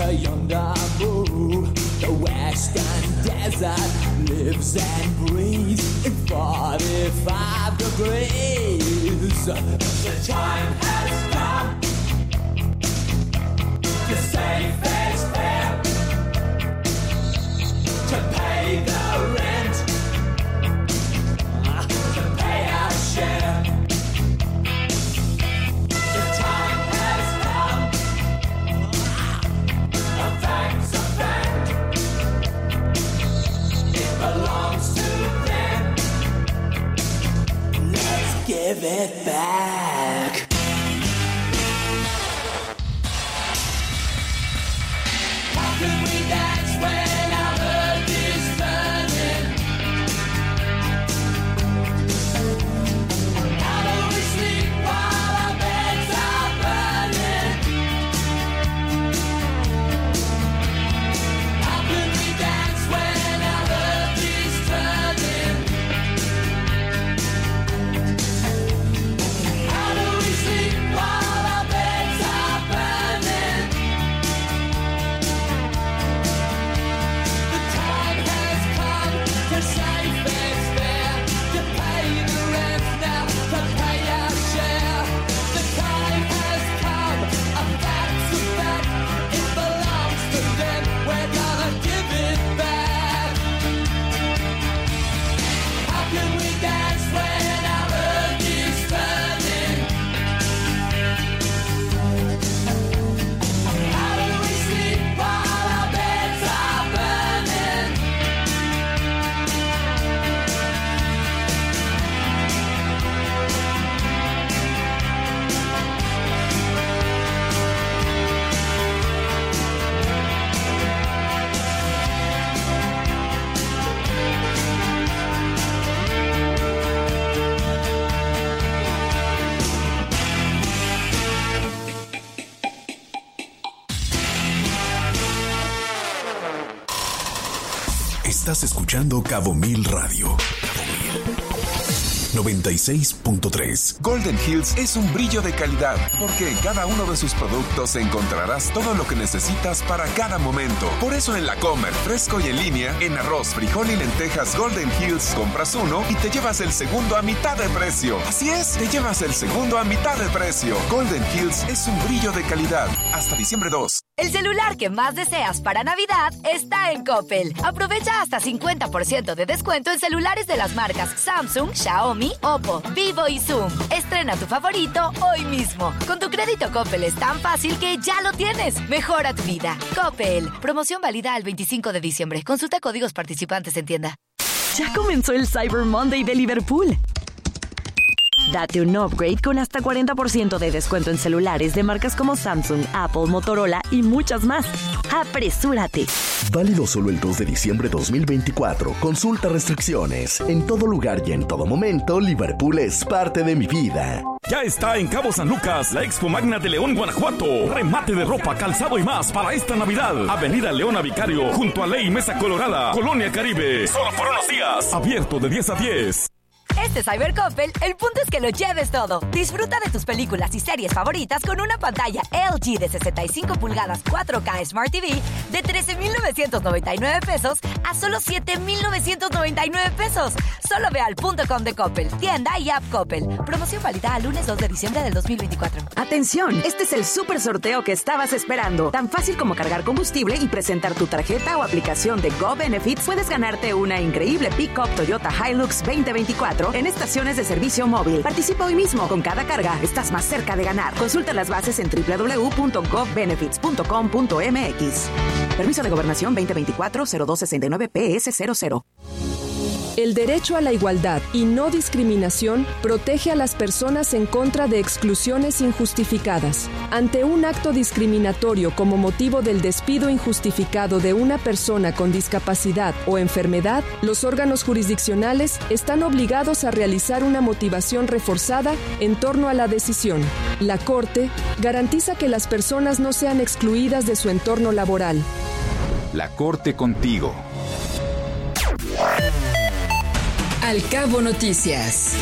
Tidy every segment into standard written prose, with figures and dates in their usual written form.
yonder moon. The western desert lives and breathes in 45 degrees. The time has come to save fair's fair, to pay the rent, to pay our share. The time has come, a fact's a fact, it belongs to them. Let's give it back. How can we dance when our earth is burning? How do we sleep while our beds are burning? How can we dance when our earth is turning? How do we sleep while our beds are burning? The time has come to save fair's fair, to pay the rent now, to pay our share. The time has come, a fact's a fact, it belongs to them, we're gonna give it back. How can we dance when our earth is burning? How do we sleep while our beds are burning? Estás escuchando Cabo Mil Radio. 96.3. Golden Hills es un brillo de calidad, porque en cada uno de sus productos encontrarás todo lo que necesitas para cada momento. Por eso en La Comer, fresco y en línea, en arroz, frijol y lentejas Golden Hills, compras uno y te llevas el segundo a mitad de precio. Así es, te llevas el segundo a mitad de precio. Golden Hills es un brillo de calidad. Hasta diciembre 2. El celular que más deseas para Navidad está en Coppel. Aprovecha hasta 50% de descuento en celulares de las marcas Samsung, Xiaomi, Oppo, Vivo y Zoom. Estrena tu favorito hoy mismo. Con tu crédito Coppel es tan fácil que ya lo tienes. Mejora tu vida. Coppel. Promoción válida al 25 de diciembre. Consulta códigos participantes en tienda. Ya comenzó el Cyber Monday de Liverpool. Date un upgrade con hasta 40% de descuento en celulares de marcas como Samsung, Apple, Motorola y muchas más. ¡Apresúrate! Válido solo el 2 de diciembre 2024. Consulta restricciones. En todo lugar y en todo momento, Liverpool es parte de mi vida. Ya está en Cabo San Lucas, la Expo Magna de León, Guanajuato. Remate de ropa, calzado y más para esta Navidad. Avenida Leona Vicario, junto a Ley Mesa Colorada, Colonia Caribe. Solo por unos días. Abierto de 10 a 10. Este Cyber Coppel, el punto es que lo lleves todo. Disfruta de tus películas y series favoritas con una pantalla LG de 65 pulgadas 4K Smart TV de 13,999 pesos a solo 7,999 pesos. Solo ve al .com de Coppel, tienda y app Coppel. Promoción válida al lunes 2 de diciembre del 2024. ¡Atención! Este es el super sorteo que estabas esperando. Tan fácil como cargar combustible y presentar tu tarjeta o aplicación de GoBenefits, puedes ganarte una increíble Pickup Toyota Hilux 2024 en estaciones de servicio móvil. Participa hoy mismo. Con cada carga estás más cerca de ganar. Consulta las bases en www.govbenefits.com.mx. Permiso de Gobernación 2024-0269-PS00. El derecho a la igualdad y no discriminación protege a las personas en contra de exclusiones injustificadas. Ante un acto discriminatorio como motivo del despido injustificado de una persona con discapacidad o enfermedad, los órganos jurisdiccionales están obligados a realizar una motivación reforzada en torno a la decisión. La Corte garantiza que las personas no sean excluidas de su entorno laboral. La Corte contigo. Al Cabo Noticias.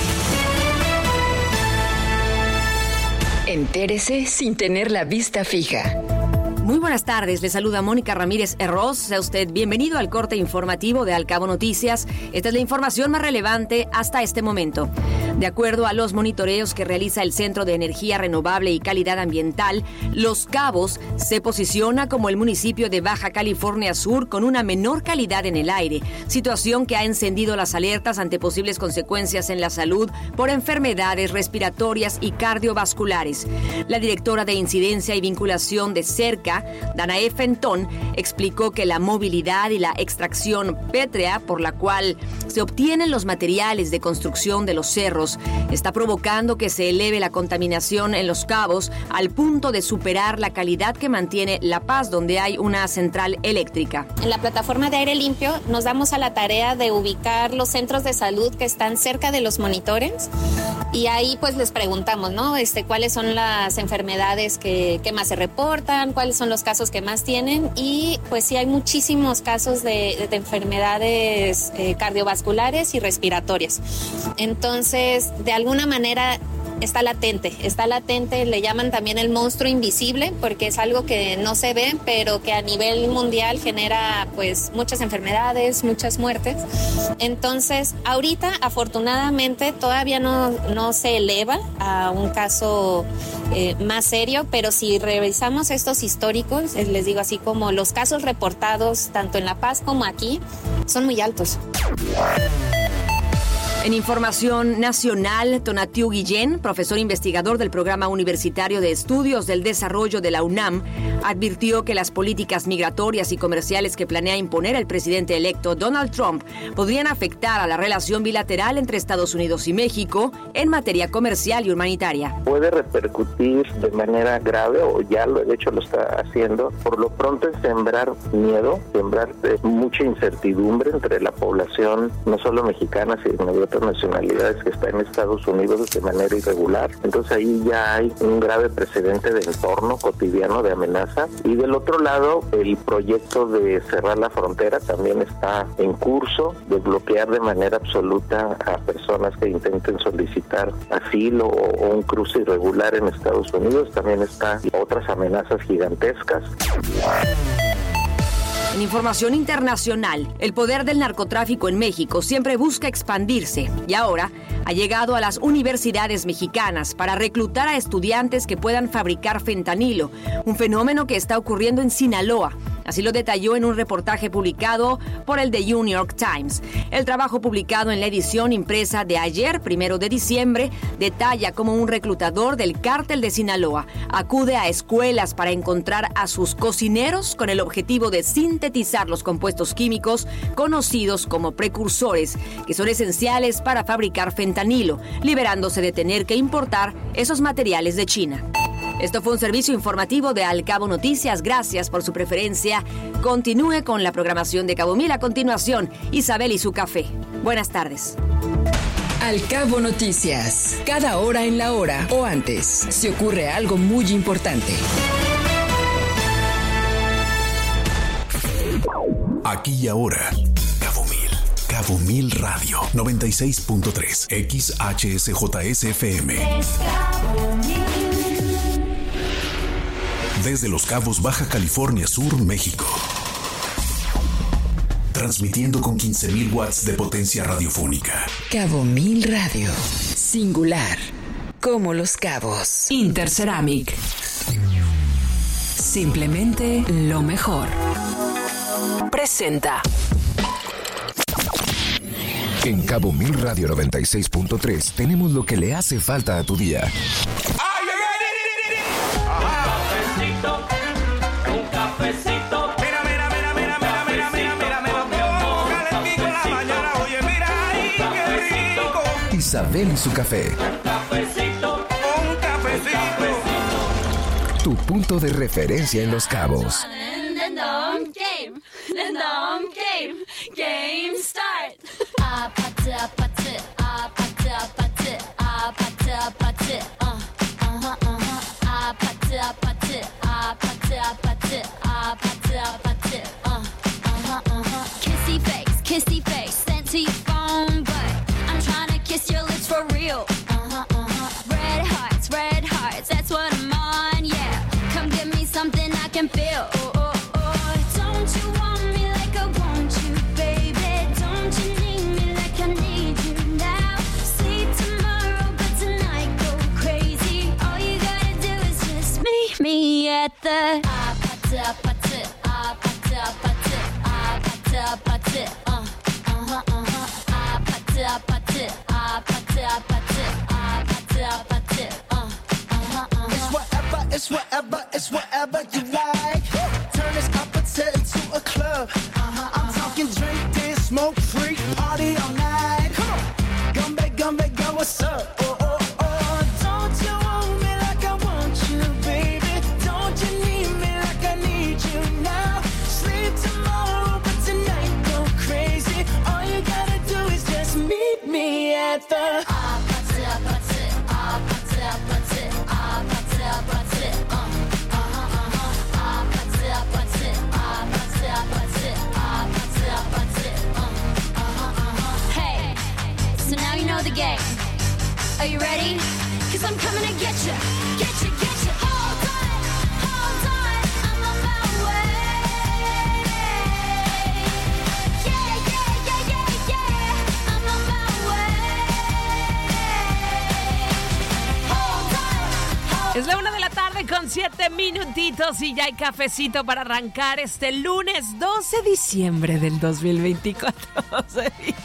Entérese sin tener la vista fija. Muy buenas tardes, le saluda Mónica Ramírez Herroz. Sea usted bienvenido al corte informativo de Al Cabo Noticias. Esta es la información más relevante hasta este momento. De acuerdo a los monitoreos que realiza el Centro de Energía Renovable y Calidad Ambiental, Los Cabos se posiciona como el municipio de Baja California Sur con una menor calidad en el aire, situación que ha encendido las alertas ante posibles consecuencias en la salud por enfermedades respiratorias y cardiovasculares. La directora de Incidencia y Vinculación de Cerca, Danae Fentón, explicó que la movilidad y la extracción pétrea por la cual se obtienen los materiales de construcción de los cerros está provocando que se eleve la contaminación en Los Cabos al punto de superar la calidad que mantiene La Paz, donde hay una central eléctrica. En la plataforma de aire limpio nos damos a la tarea de ubicar los centros de salud que están cerca de los monitores y ahí pues les preguntamos, ¿no? Cuáles son las enfermedades que más se reportan, cuáles son los casos que más tienen y pues sí hay muchísimos casos de enfermedades cardiovasculares y respiratorias. Entonces, de alguna manera está latente, le llaman también el monstruo invisible porque es algo que no se ve, pero que a nivel mundial genera pues muchas enfermedades, muchas muertes. Entonces, ahorita afortunadamente todavía no se eleva a un caso más serio, pero si revisamos estos históricos, les digo así como los casos reportados tanto en La Paz como aquí, son muy altos. En información nacional, Tonatiu Guillén, profesor investigador del Programa Universitario de Estudios del Desarrollo de la UNAM, advirtió que las políticas migratorias y comerciales que planea imponer el presidente electo Donald Trump podrían afectar a la relación bilateral entre Estados Unidos y México en materia comercial y humanitaria. Puede repercutir de manera grave, o ya de hecho lo está haciendo, por lo pronto es sembrar miedo, sembrar mucha incertidumbre entre la población, no solo mexicana, sino de otras nacionalidades que están en Estados Unidos de manera irregular. Entonces ahí ya hay un grave precedente de entorno cotidiano de amenaza. Y del otro lado, el proyecto de cerrar la frontera también está en curso, de bloquear de manera absoluta a personas que intenten solicitar asilo o un cruce irregular en Estados Unidos. También están otras amenazas gigantescas. En información internacional, el poder del narcotráfico en México siempre busca expandirse y ahora ha llegado a las universidades mexicanas para reclutar a estudiantes que puedan fabricar fentanilo, un fenómeno que está ocurriendo en Sinaloa. Así lo detalló en un reportaje publicado por el The New York Times. El trabajo publicado en la edición impresa de ayer, 1 de diciembre, detalla cómo un reclutador del cártel de Sinaloa acude a escuelas para encontrar a sus cocineros con el objetivo de sintetizar los compuestos químicos conocidos como precursores, que son esenciales para fabricar fentanilo, liberándose de tener que importar esos materiales de China. Esto fue un servicio informativo de Al Cabo Noticias. Gracias por su preferencia. Continúe con la programación de Cabo Mil. A continuación, Isabel y su café. Buenas tardes. Al Cabo Noticias. Cada hora en la hora o antes, se ocurre algo muy importante. Aquí y ahora. Cabo Mil Radio 96.3 XHSJSFM. Desde Los Cabos, Baja California Sur, México. Transmitiendo con 15,000 watts de potencia radiofónica. Cabo Mil Radio. Singular. Como Los Cabos. Interceramic. Simplemente lo mejor. Presenta. En Cabo Mil Radio 96.3 tenemos lo que le hace falta a tu día. Un cafecito. Mira, calentico en la mañana. Oye, mira ahí, qué rico. Isabel y su café. Un cafecito. Tu punto de referencia en Los Cabos. Game start. Kissy face, sent to your phone, but I'm trying to kiss your lips for real. Red hearts, that's what I'm on, yeah. Come give me something I can feel. at the It's whatever you like. Turn this opposite into a club. I'm talking drink, dance, smoke, freak, party all night. Come on, come back, girl, what's up? Oh, oh, oh. Don't you want me like I want you, baby? Don't you need me like I need you now? Sleep tomorrow, but tonight go crazy. All you gotta do is just meet me at the Hey, so now you know the game. Are you ready? 'Cause I'm coming to get you, get you, get you. Hold on, I'm on my way. Yeah, yeah, yeah, yeah, yeah, I'm on my way. Hold on. Es la 1:00 con 7 minutitos y ya hay cafecito para arrancar este lunes 12 de diciembre del 2024. 12 de diciembre.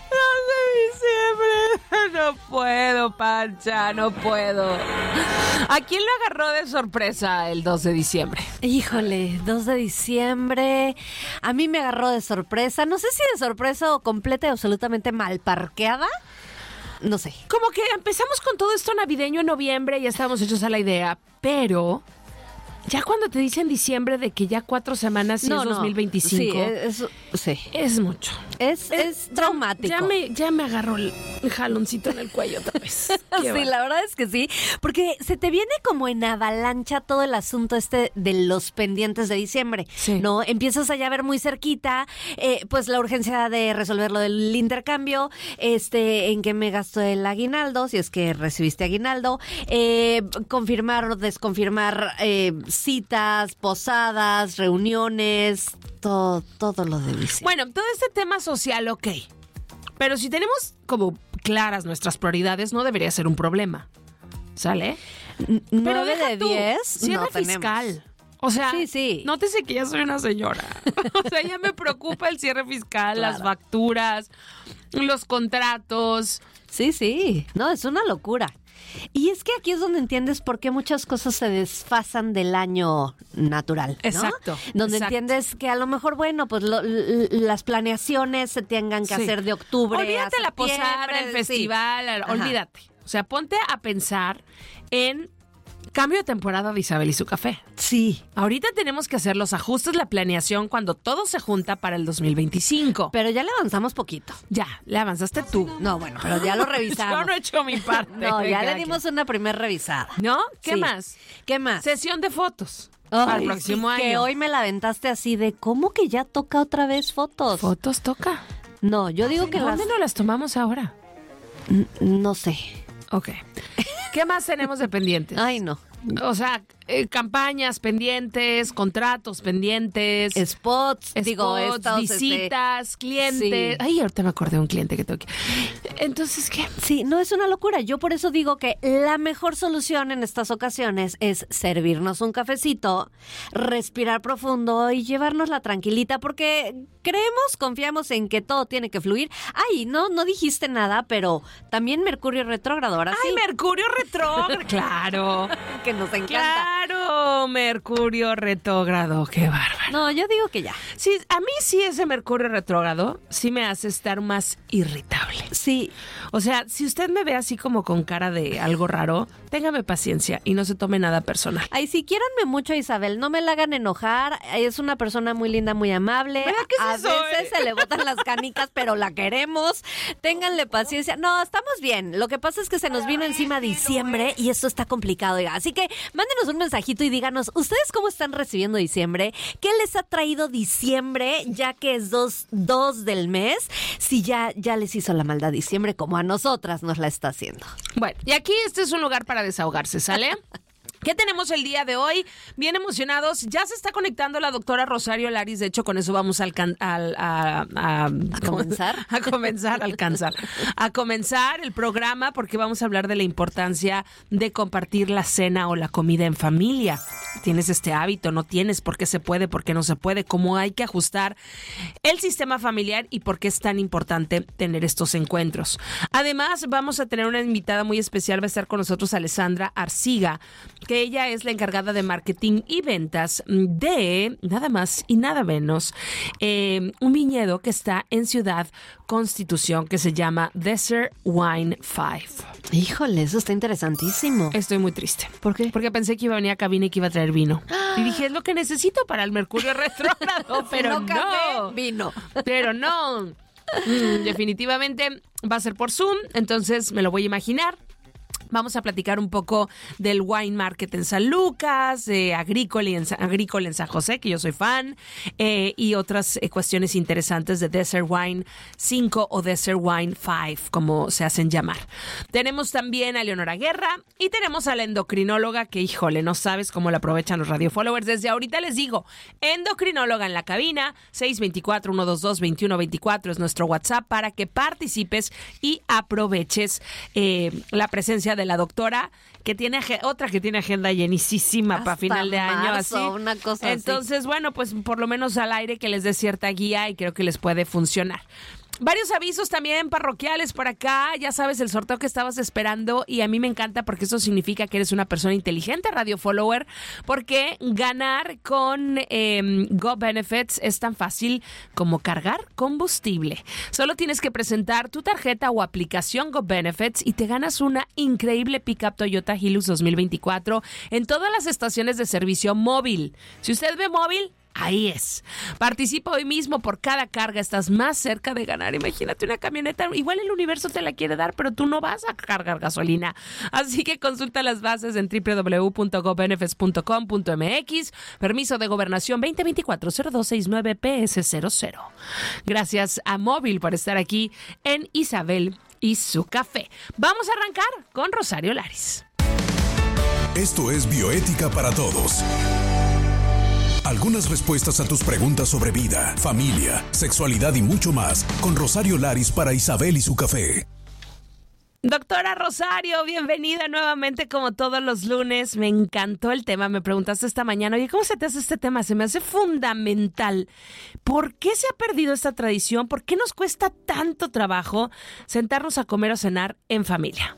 No puedo, Pancha, no puedo. ¿A quién lo agarró de sorpresa el 2 de diciembre? Híjole, 2 de diciembre. A mí me agarró de sorpresa. No sé si de sorpresa o completa y absolutamente mal parqueada. No sé. Como que empezamos con todo esto navideño en noviembre y ya estábamos hechos a la idea, pero ya cuando te dicen diciembre de que ya 4 semanas y es 2025, sí, es mucho. Es traumático. Ya me agarró el jaloncito en el cuello otra vez. Sí, la verdad es que sí, porque se te viene como en avalancha todo el asunto de los pendientes de diciembre, ¿no? Empiezas a ya ver muy cerquita, pues la urgencia de resolver lo del intercambio, en qué me gasto el aguinaldo, si es que recibiste aguinaldo, confirmar o desconfirmar citas, posadas, reuniones, todo lo de diciembre. Bueno, todo este tema social, ok. Pero si tenemos como claras nuestras prioridades, no debería ser un problema. ¿Sale? 9 de 10 cierre fiscal. O sea, sí. Nótese que ya soy una señora. O sea, ya me preocupa el cierre fiscal, las facturas, los contratos. Sí. No, es una locura. Y es que aquí es donde entiendes por qué muchas cosas se desfasan del año natural, ¿no? Exacto. Donde entiendes que a lo mejor, bueno, pues las planeaciones se tengan que hacer de octubre olvídate a la posada, el festival, olvídate. O sea, ponte a pensar en cambio de temporada de Isabel y su café. Sí. Ahorita tenemos que hacer los ajustes, la planeación cuando todo se junta para el 2025. Pero ya le avanzamos poquito. Ya, le avanzaste tú. No, bueno, pero ya lo revisamos. Yo no he hecho mi parte. No, ya le dimos una primera revisada. ¿No? ¿Qué más? ¿Qué más? Sesión de fotos. Para el próximo año. Que hoy me la aventaste así de, ¿cómo que ya toca otra vez fotos? ¿Fotos toca? No, yo digo que ¿Dónde no las tomamos ahora? No sé. Ok. ¿Qué más tenemos de pendientes? Ay, no. O sea, campañas pendientes, contratos pendientes, spots, visitas, clientes. Sí. Ay, ahorita me acordé de un cliente que tengo que... Entonces, ¿qué? Sí, no, es una locura. Yo por eso digo que la mejor solución en estas ocasiones es servirnos un cafecito, respirar profundo y llevárnosla tranquilita, porque confiamos en que todo tiene que fluir. Ay, no dijiste nada, pero también Mercurio retrógrado, ahora sí. ¡Ay, Mercurio retrógrado! ¡Claro! Que nos encanta. ¡Claro! Mercurio retrógrado, qué bárbaro. No, yo digo que ya. Sí, a mí sí ese Mercurio retrógrado sí me hace estar más irritable. Sí. O sea, si usted me ve así como con cara de algo raro, téngame paciencia y no se tome nada personal. Ay, sí, quiéranme mucho a Isabel, no me la hagan enojar. Es una persona muy linda, muy amable. A veces se le botan las canicas, pero la queremos. Ténganle paciencia. No, estamos bien. Lo que pasa es que se nos vino encima diciembre y esto está complicado, oiga. Así que mándenos un mensajito y díganos, ¿ustedes cómo están recibiendo diciembre? ¿Qué les ha traído diciembre, ya que es 2 del mes? Si ya les hizo la maldad diciembre como a nosotras nos la está haciendo. Bueno, y aquí este es un lugar para desahogarse, ¿sale? ¿Qué tenemos el día de hoy? Bien emocionados. Ya se está conectando la doctora Rosario Laris. De hecho, con eso vamos a comenzar el programa, porque vamos a hablar de la importancia de compartir la cena o la comida en familia. ¿Tienes este hábito? ¿No tienes? ¿Por qué se puede? ¿Por qué no se puede? ¿Cómo hay que ajustar el sistema familiar y por qué es tan importante tener estos encuentros? Además, vamos a tener una invitada muy especial. Va a estar con nosotros Alessandra Arciga, que ella es la encargada de marketing y ventas de nada más y nada menos un viñedo que está en Ciudad Constitución, que se llama Desert Wine 5. Híjole, eso está interesantísimo. Estoy muy triste. ¿Por qué? Porque pensé que iba a venir a cabina y que iba a traer vino. Y dije, es lo que necesito para el Mercurio retrógrado, pero no. Café, vino. Pero no. Definitivamente va a ser por Zoom, entonces me lo voy a imaginar. Vamos a platicar un poco del Wine Market en San Lucas, Agrícola en San José, que yo soy fan, y otras cuestiones interesantes de Desert Wine 5 o Desert Wine 5, como se hacen llamar. Tenemos también a Leonora Guerra y tenemos a la endocrinóloga, que híjole, no sabes cómo la aprovechan los radio followers. Desde ahorita les digo, endocrinóloga en la cabina, 624-122-2124 es nuestro WhatsApp para que participes y aproveches la presencia de la doctora, que tiene agenda llenísima para final de año, marzo, así. Una cosa entonces, así. Bueno, pues por lo menos al aire que les dé cierta guía y creo que les puede funcionar. Varios avisos también parroquiales por acá. Ya sabes, el sorteo que estabas esperando, y a mí me encanta porque eso significa que eres una persona inteligente, radio follower, porque ganar con Go Benefits es tan fácil como cargar combustible. Solo tienes que presentar tu tarjeta o aplicación Go Benefits y te ganas una increíble pickup Toyota Hilux 2024 en todas las estaciones de servicio móvil. Si usted ve móvil, ahí es. Participa hoy mismo. Por cada carga estás más cerca de ganar. Imagínate una camioneta. Igual el universo te la quiere dar, pero tú no vas a cargar gasolina. Así que consulta las bases en www.gobenefits.com.mx. Permiso de gobernación 2024-0269-PS00. Gracias a Móvil por estar aquí en Isabel y su café. Vamos a arrancar con Rosario Laris. Esto es Bioética para Todos. Algunas respuestas a tus preguntas sobre vida, familia, sexualidad y mucho más con Rosario Laris para Isabel y su café. Doctora Rosario, bienvenida nuevamente como todos los lunes. Me encantó el tema. Me preguntaste esta mañana, oye, ¿cómo se te hace este tema? Se me hace fundamental. ¿Por qué se ha perdido esta tradición? ¿Por qué nos cuesta tanto trabajo sentarnos a comer o cenar en familia?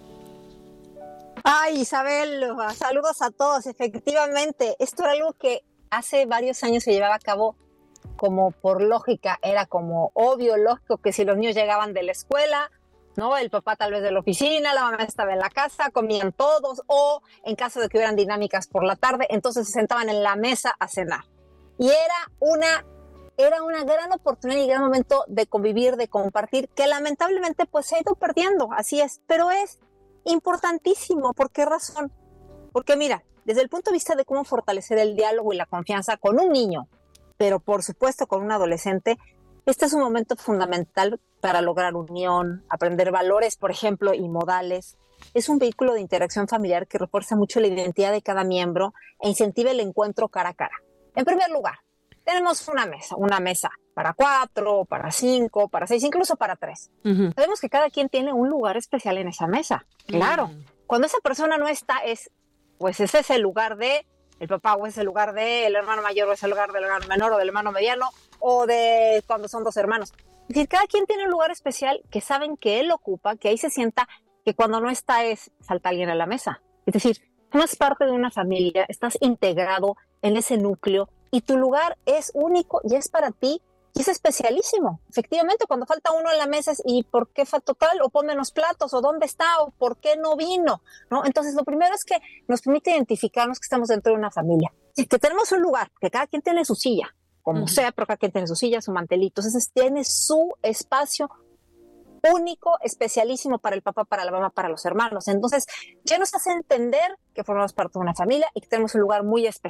Ay, Isabel, saludos a todos. Efectivamente, esto era algo que hace varios años se llevaba a cabo como por lógica, era como obvio, lógico que si los niños llegaban de la escuela, ¿no? El papá tal vez de la oficina, la mamá estaba en la casa, comían todos, o en caso de que hubieran dinámicas por la tarde, entonces se sentaban en la mesa a cenar. Y era una gran oportunidad y gran momento de convivir, de compartir, que lamentablemente pues se ha ido perdiendo, así es, pero es importantísimo. ¿Por qué razón? Porque mira, desde el punto de vista de cómo fortalecer el diálogo y la confianza con un niño, pero por supuesto con un adolescente, este es un momento fundamental para lograr unión, aprender valores, por ejemplo, y modales. Es un vehículo de interacción familiar que refuerza mucho la identidad de cada miembro e incentiva el encuentro cara a cara. En primer lugar, tenemos una mesa para 4, para 5, para 6, incluso para 3. Uh-huh. Sabemos que cada quien tiene un lugar especial en esa mesa. Claro, cuando esa persona no está, pues ese es el lugar de el papá, o es el lugar del hermano mayor, o es el lugar del hermano menor, o del hermano mediano, o de cuando son 2 hermanos. Es decir, cada quien tiene un lugar especial que saben que él ocupa, que ahí se sienta, que cuando no está falta alguien a la mesa. Es decir, formas parte de una familia, estás integrado en ese núcleo y tu lugar es único y es para ti. Y es especialísimo. Efectivamente, cuando falta uno en la mesa es ¿y por qué faltó tal? O ponme los platos, o ¿dónde está? O ¿por qué no vino? ¿No? Entonces, lo primero es que nos permite identificarnos que estamos dentro de una familia. Que tenemos un lugar, que cada quien tiene su silla, como sea, pero cada quien tiene su silla, su mantelito. Entonces, tiene su espacio único, especialísimo para el papá, para la mamá, para los hermanos. Entonces, ya nos hace entender que formamos parte de una familia y que tenemos un lugar muy especial.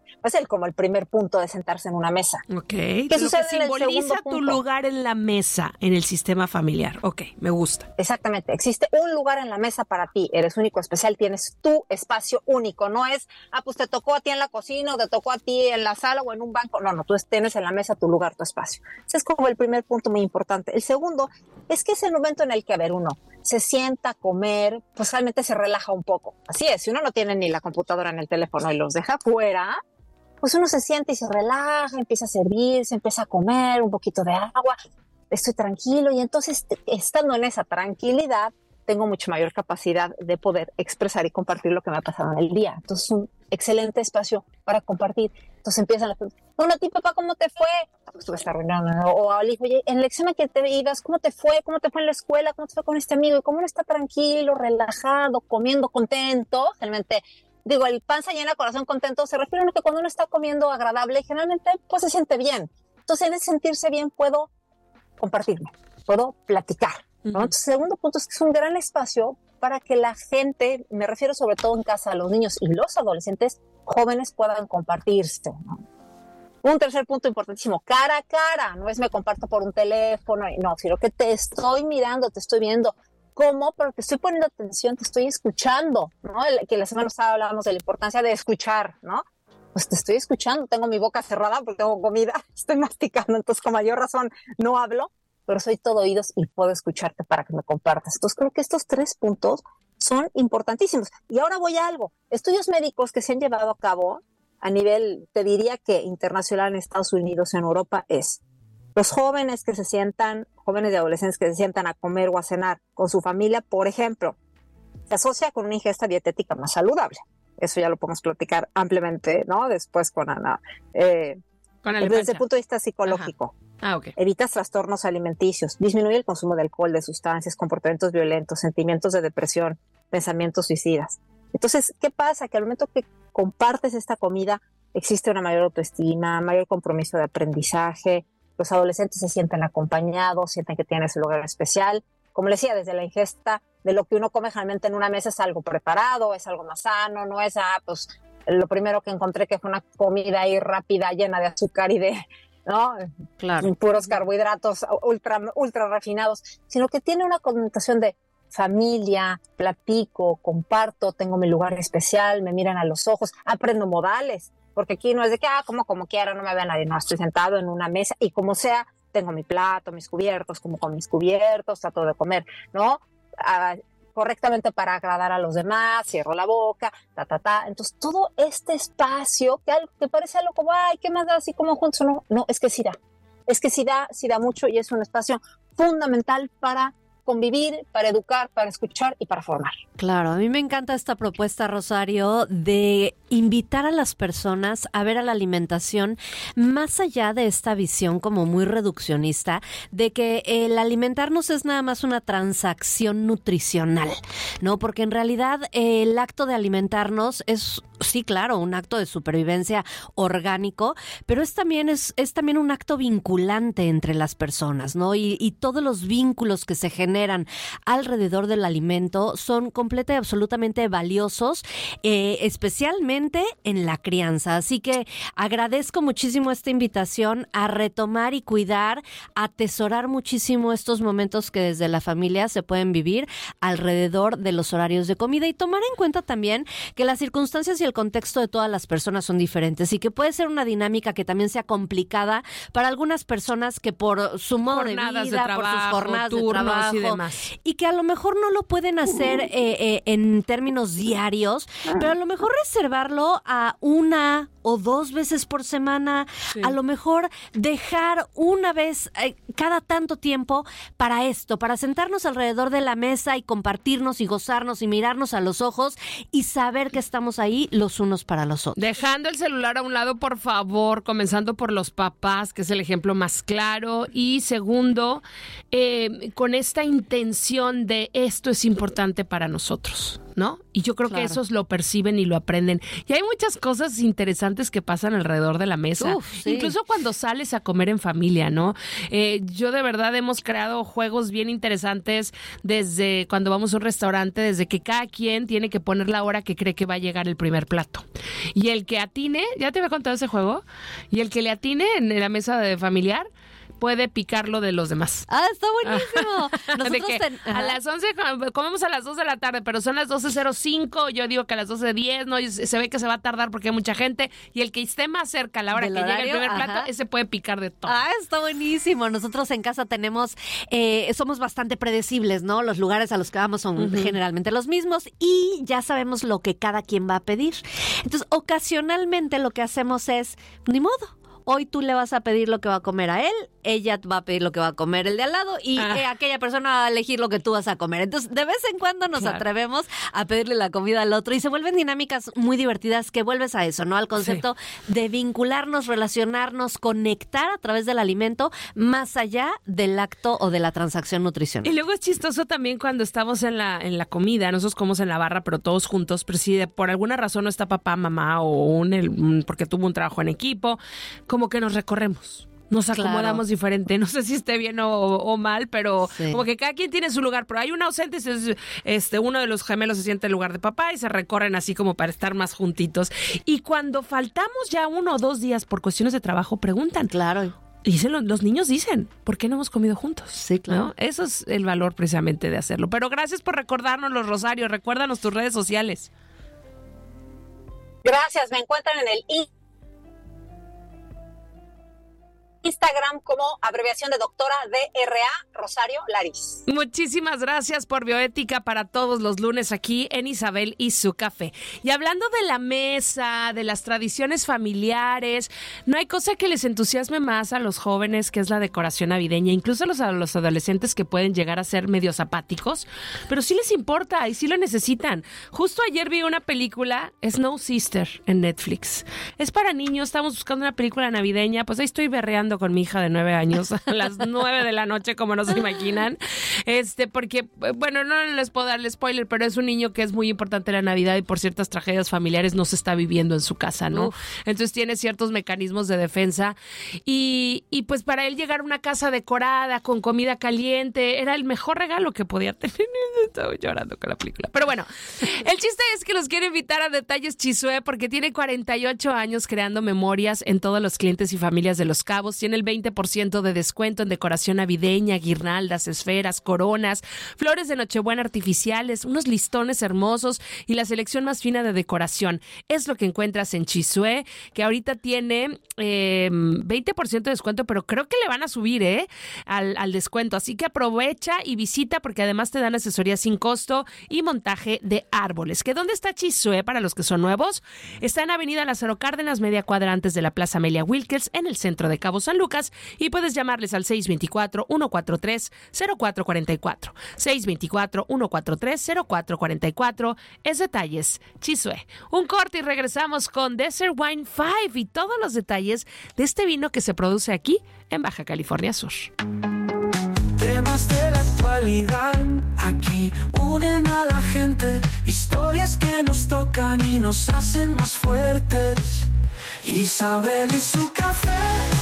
Va a ser como el primer punto de sentarse en una mesa. Ok. ¿Qué Lo sucede que en el simboliza segundo tu punto? lugar en la mesa, en el sistema familiar. Ok, me gusta. Exactamente. Existe un lugar en la mesa para ti. Eres único, especial. Tienes tu espacio único. No es, pues te tocó a ti en la cocina o te tocó a ti en la sala o en un banco. No, tú tienes en la mesa tu lugar, tu espacio. Ese es como el primer punto muy importante. El segundo es que es el momento en el que, uno se sienta a comer, pues realmente se relaja un poco. Así es, si uno no tiene ni la computadora ni el teléfono y los deja fuera, pues uno se siente y se relaja, empieza a servirse, empieza a comer un poquito de agua, estoy tranquilo y entonces estando en esa tranquilidad tengo mucho mayor capacidad de poder expresar y compartir lo que me ha pasado en el día. Entonces es un excelente espacio para compartir. Entonces empiezan las preguntas. Bueno, a ti, papá, ¿cómo te fue? Pues tuve esta reunión. O al hijo, oye, en el examen que te ibas, ¿cómo te fue? ¿Cómo te fue en la escuela? ¿Cómo te fue con este amigo? ¿Y cómo no está tranquilo, relajado, comiendo, contento? Generalmente, digo, el panza llena, corazón contento, se refiere a que cuando uno está comiendo agradable, generalmente, pues se siente bien. Entonces, en ese sentirse bien, puedo compartirme, puedo platicar, ¿no? Entonces, el segundo punto es que es un gran espacio para que la gente, me refiero sobre todo en casa a los niños y los adolescentes jóvenes, puedan compartirse, ¿no? Un tercer punto importantísimo, cara a cara, no es me comparto por un teléfono, no, sino que te estoy mirando, te estoy viendo. ¿Cómo? Porque estoy poniendo atención, te estoy escuchando, ¿no? Que la semana pasada hablábamos de la importancia de escuchar, ¿no? Pues te estoy escuchando, tengo mi boca cerrada porque tengo comida, estoy masticando, entonces con mayor razón no hablo, pero soy todo oídos y puedo escucharte para que me compartas. Entonces creo que estos 3 puntos son importantísimos. Y ahora voy a algo. Estudios médicos que se han llevado a cabo a nivel, te diría que internacional en Estados Unidos, en Europa, es los jóvenes que se sientan, jóvenes y adolescentes que se sientan a comer o a cenar con su familia, por ejemplo, se asocia con una ingesta dietética más saludable. Eso ya lo podemos platicar ampliamente, ¿no? Después con Ana. Desde el punto de vista psicológico. Okay. Evitas trastornos alimenticios, disminuye el consumo de alcohol, de sustancias, comportamientos violentos, sentimientos de depresión, pensamientos suicidas. Entonces, ¿qué pasa? Que al momento que compartes esta comida, existe una mayor autoestima, mayor compromiso de aprendizaje, los adolescentes se sienten acompañados, sienten que tienen ese lugar especial. Como les decía, desde la ingesta de lo que uno come generalmente en una mesa es algo preparado, es algo más sano, no es, pues lo primero que encontré que fue una comida ahí rápida, llena de azúcar y de, ¿no? Claro. Puros carbohidratos ultra refinados, sino que tiene una connotación de familia, platico, comparto, tengo mi lugar especial, me miran a los ojos, aprendo modales, porque aquí no es de que, como quiera, no me ve nadie, no, estoy sentado en una mesa y como sea, tengo mi plato, mis cubiertos, como con mis cubiertos, trato de comer, ¿no? Correctamente para agradar a los demás, cierro la boca, Entonces, todo este espacio, que parece algo como, ¿qué más da así como juntos? No, es que sí da mucho y es un espacio fundamental para convivir, para educar, para escuchar y para formar. Claro, a mí me encanta esta propuesta, Rosario, de invitar a las personas a ver a la alimentación más allá de esta visión como muy reduccionista de que el alimentarnos es nada más una transacción nutricional, ¿no? Porque en realidad el acto de alimentarnos es, sí, claro, un acto de supervivencia orgánico, pero es también un acto vinculante entre las personas, ¿no? Y todos los vínculos que se generan alrededor del alimento son completamente y absolutamente valiosos, especialmente en la crianza. Así que agradezco muchísimo esta invitación a retomar y cuidar, atesorar muchísimo estos momentos que desde la familia se pueden vivir alrededor de los horarios de comida y tomar en cuenta también que las circunstancias y el contexto de todas las personas son diferentes y que puede ser una dinámica que también sea complicada para algunas personas que por su modo de vida, por sus jornadas de trabajo y demás, y que a lo mejor no lo pueden hacer en términos diarios, pero a lo mejor reservarlo a 1 o 2 veces por semana, sí. A lo mejor dejar una vez cada tanto tiempo para esto, para sentarnos alrededor de la mesa y compartirnos y gozarnos y mirarnos a los ojos y saber que estamos ahí los unos para los otros. Dejando el celular a un lado, por favor, comenzando por los papás, que es el ejemplo más claro, y segundo, con esta intención de esto es importante para nosotros, ¿no? Y yo creo que esos lo perciben y lo aprenden. Y hay muchas cosas interesantes que pasan alrededor de la mesa. Sí. Incluso cuando sales a comer en familia, ¿no? Yo de verdad hemos creado juegos bien interesantes desde cuando vamos a un restaurante, desde que cada quien tiene que poner la hora que cree que va a llegar el primer plato. Y el que atine, ¿ya te había contado ese juego? Y el que le atine en la mesa de familiar puede picarlo de los demás. ¡Ah, está buenísimo! Nosotros a las 11 comemos a las 2 de la tarde, pero son las 12:05. Yo digo que a las 12:10, ¿no? Y se ve que se va a tardar porque hay mucha gente. Y el que esté más cerca a la hora que llega el primer plato, ese puede picar de todo. ¡Ah, está buenísimo! Nosotros en casa tenemos, somos bastante predecibles, ¿no? Los lugares a los que vamos son generalmente los mismos y ya sabemos lo que cada quien va a pedir. Entonces, ocasionalmente lo que hacemos es, ni modo. Hoy tú le vas a pedir lo que va a comer a él, ella va a pedir lo que va a comer el de al lado y aquella persona va a elegir lo que tú vas a comer. Entonces, de vez en cuando nos atrevemos a pedirle la comida al otro y se vuelven dinámicas muy divertidas que vuelves a eso, ¿no? Al concepto de vincularnos, relacionarnos, conectar a través del alimento más allá del acto o de la transacción nutricional. Y luego es chistoso también cuando estamos en la comida, nosotros comemos en la barra, pero todos juntos, pero si por alguna razón no está papá, mamá o porque tuvo un trabajo en equipo, como que nos recorremos. Nos acomodamos diferente. No sé si esté bien o mal, pero como que cada quien tiene su lugar. Pero hay un ausente, uno de los gemelos se siente en el lugar de papá y se recorren así como para estar más juntitos. Y cuando faltamos ya 1 o 2 días por cuestiones de trabajo, preguntan. Claro. Dicen, los niños dicen, ¿por qué no hemos comido juntos? Sí, claro. ¿No? Eso es el valor precisamente de hacerlo. Pero gracias por recordárnoslo, Rosario. Recuérdanos tus redes sociales. Gracias. Me encuentran en el Instagram como abreviación de doctora DRA Rosario Laris. Muchísimas gracias por Bioética para todos los lunes aquí en Isabel y su café. Y hablando de la mesa, de las tradiciones familiares, no hay cosa que les entusiasme más a los jóvenes que es la decoración navideña, incluso a los adolescentes que pueden llegar a ser medio apáticos, pero sí les importa y sí lo necesitan. Justo ayer vi una película, Snow Sister, en Netflix. Es para niños, estamos buscando una película navideña, pues ahí estoy berreando con mi hija de 9 años a las 9 de la noche, como no se imaginan, porque, bueno, no les puedo darle spoiler, pero es un niño que es muy importante en la Navidad y por ciertas tragedias familiares no se está viviendo en su casa, ¿no? Entonces tiene ciertos mecanismos de defensa y pues para él llegar a una casa decorada con comida caliente era el mejor regalo que podía tener. Estaba llorando con la película. Pero bueno, el chiste es que los quiero invitar a Detalles Chisué porque tiene 48 años creando memorias en todos los clientes y familias de Los Cabos. Tiene el 20% de descuento en decoración navideña, guirnaldas, esferas, coronas, flores de Nochebuena artificiales, unos listones hermosos y la selección más fina de decoración. Es lo que encuentras en Chisué, que ahorita tiene 20% de descuento, pero creo que le van a subir al descuento. Así que aprovecha y visita porque además te dan asesoría sin costo y montaje de árboles. ¿Que dónde está Chisué para los que son nuevos? Está en Avenida Lázaro Cárdenas, media cuadra antes de la Plaza Amelia Wilkes, en el centro de Cabo San Lucas, y puedes llamarles al 624-143-0444. 624-143-0444. Es Detalles Chisué. Un corte y regresamos con Desert Wine 5 y todos los detalles de este vino que se produce aquí en Baja California Sur. Temas de la actualidad aquí unen a la gente, historias que nos tocan y nos hacen más fuertes. Isabel y su café.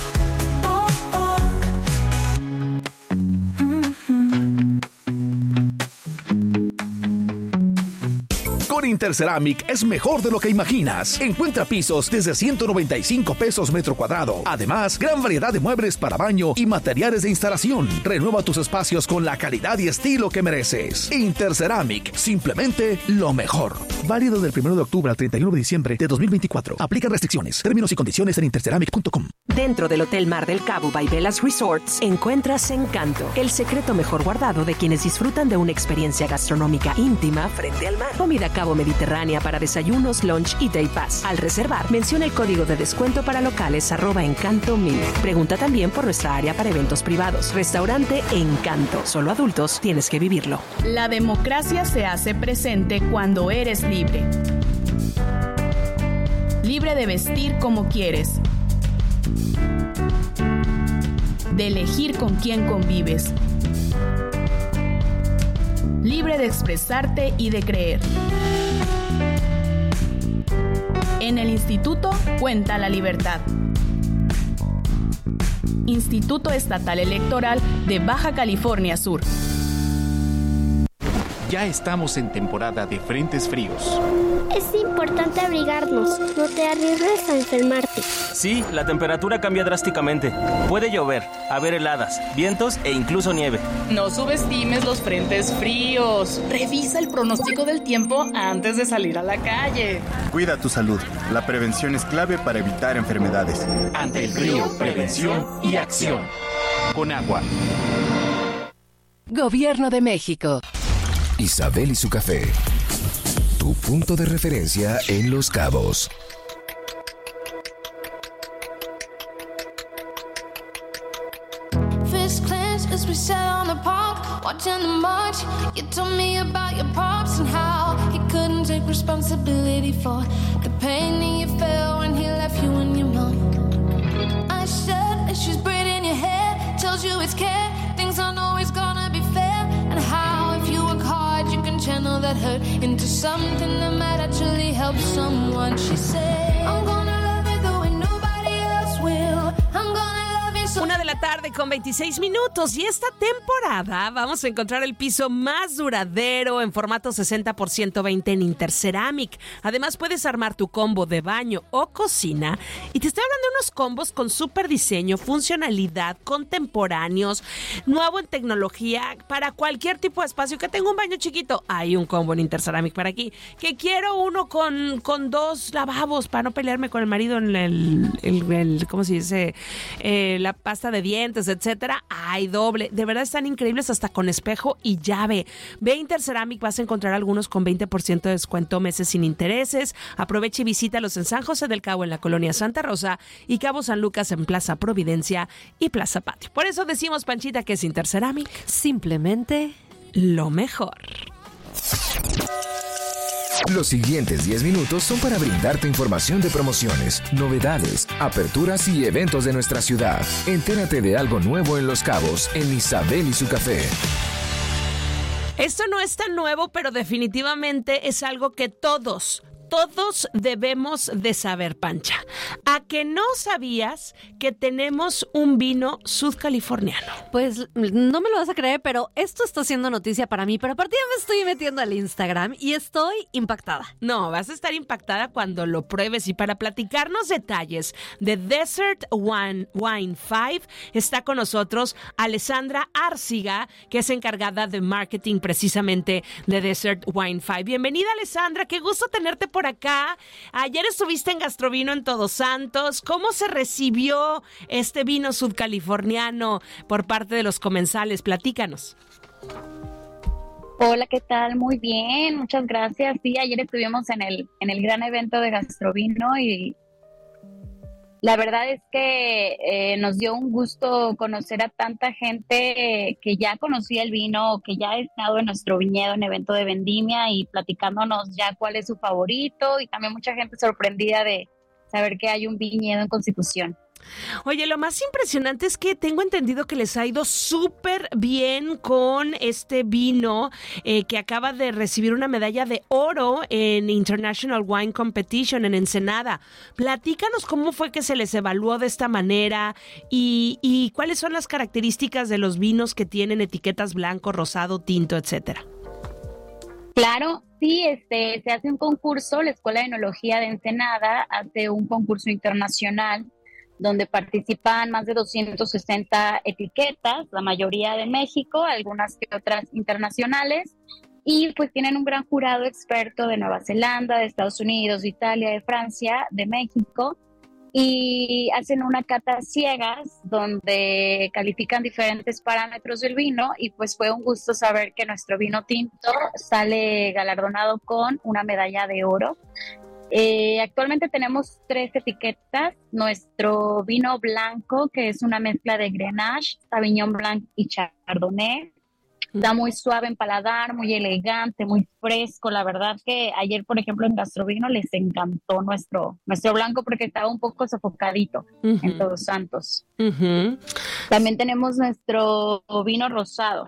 Con Interceramic es mejor de lo que imaginas. Encuentra pisos desde 195 pesos metro cuadrado. Además, gran variedad de muebles para baño y materiales de instalación. Renueva tus espacios con la calidad y estilo que mereces. Interceramic, simplemente lo mejor. Válido del 1 de octubre al 31 de diciembre de 2024. Aplica restricciones, términos y condiciones en interceramic.com. Dentro del Hotel Mar del Cabo by Velas Resorts encuentras Encanto, el secreto mejor guardado de quienes disfrutan de una experiencia gastronómica íntima frente al mar. Comida Cabo Mediterránea para desayunos, lunch y day pass. Al reservar, menciona el código de descuento para locales @Encanto1000. Pregunta también por nuestra área para eventos privados. Restaurante Encanto. Solo adultos, tienes que vivirlo. La democracia se hace presente cuando eres libre. Libre de vestir como quieres. De elegir con quién convives. libre de expresarte y de creer. En el instituto cuenta la libertad. Instituto Estatal Electoral de Baja California Sur. Ya estamos en temporada de frentes fríos. Es importante abrigarnos, no te arriesgues a enfermarte. Sí, la temperatura cambia drásticamente. Puede llover, haber heladas, vientos e incluso nieve. No subestimes los frentes fríos. Revisa el pronóstico del tiempo antes de salir a la calle. Cuida tu salud. La prevención es clave para evitar enfermedades. Ante el frío, prevención y acción. Con agua. Gobierno de México. Isabel y su café. Tu punto de referencia en Los Cabos. Fist clenched as we sat on the park, watching the march. You told me about your pops and how he couldn't take responsibility for the pain that you felt when he left you and your mom. I said that she's braiding your hair, tells you it's care, things aren't always gonna be fair, and how if you work hard you can channel that hurt into something that might actually help someone. She said, I'm gonna love you the way nobody else will. I'm gonna love you so. 1:26 y esta temporada vamos a encontrar el piso más duradero en formato 60x120 en Interceramic. Además puedes armar tu combo de baño o cocina y te estoy hablando de unos combos con súper diseño, funcionalidad, contemporáneos, nuevo en tecnología para cualquier tipo de espacio. Que tenga un baño chiquito, hay un combo en Interceramic para aquí. Que quiero uno con 2 lavabos para no pelearme con el marido en el ¿cómo se dice? La pasta de dientes, etcétera. Hay doble. De verdad están increíbles, hasta con espejo y llave. Ve a Interceramic, vas a encontrar algunos con 20% de descuento, meses sin intereses. Aprovecha y visítalos en San José del Cabo, en la colonia Santa Rosa, y Cabo San Lucas en Plaza Providencia y Plaza Patio. Por eso decimos, Panchita, que es Interceramic simplemente lo mejor. Los siguientes 10 minutos son para brindarte información de promociones, novedades, aperturas y eventos de nuestra ciudad. Entérate de algo nuevo en Los Cabos en Isabel y su café. Esto no es tan nuevo, pero definitivamente es algo que todos debemos de saber, Pancha. ¿A que no sabías que tenemos un vino sudcaliforniano? Pues no me lo vas a creer, pero esto está siendo noticia para mí. Pero aparte ya me estoy metiendo al Instagram y estoy impactada. No, vas a estar impactada cuando lo pruebes. Y para platicarnos detalles de Desert Wine 5 está con nosotros Alessandra Arciga, que es encargada de marketing precisamente de Desert Wine 5. Bienvenida, Alessandra, qué gusto tenerte por acá. Ayer estuviste en Gastrovino en Todos Santos. ¿Cómo se recibió este vino sudcaliforniano por parte de los comensales? Platícanos. Hola, ¿qué tal? Muy bien, muchas gracias. Sí, ayer estuvimos en el gran evento de Gastrovino y la verdad es que nos dio un gusto conocer a tanta gente que ya conocía el vino, que ya ha estado en nuestro viñedo en evento de vendimia y platicándonos ya cuál es su favorito, y también mucha gente sorprendida de saber que hay un viñedo en Constitución. Oye, lo más impresionante es que tengo entendido que les ha ido súper bien con este vino que acaba de recibir una medalla de oro en International Wine Competition en Ensenada. Platícanos cómo fue que se les evaluó de esta manera y cuáles son las características de los vinos que tienen etiquetas blanco, rosado, tinto, etcétera. Claro, sí, se hace un concurso, la Escuela de Enología de Ensenada hace un concurso internacional donde participan más de 260 etiquetas, la mayoría de México, algunas que otras internacionales, y pues tienen un gran jurado experto de Nueva Zelanda, de Estados Unidos, de Italia, de Francia, de México, y hacen una cata ciegas donde califican diferentes parámetros del vino, y pues fue un gusto saber que nuestro vino tinto sale galardonado con una medalla de oro. Actualmente tenemos 3 etiquetas. Nuestro vino blanco, que es una mezcla de Grenache, Sauvignon Blanc y Chardonnay, está muy suave en paladar, muy elegante, muy fresco. La verdad que ayer, por ejemplo, en Gastrovino les encantó nuestro blanco porque estaba un poco sofocadito en Todos Santos. También tenemos nuestro vino rosado.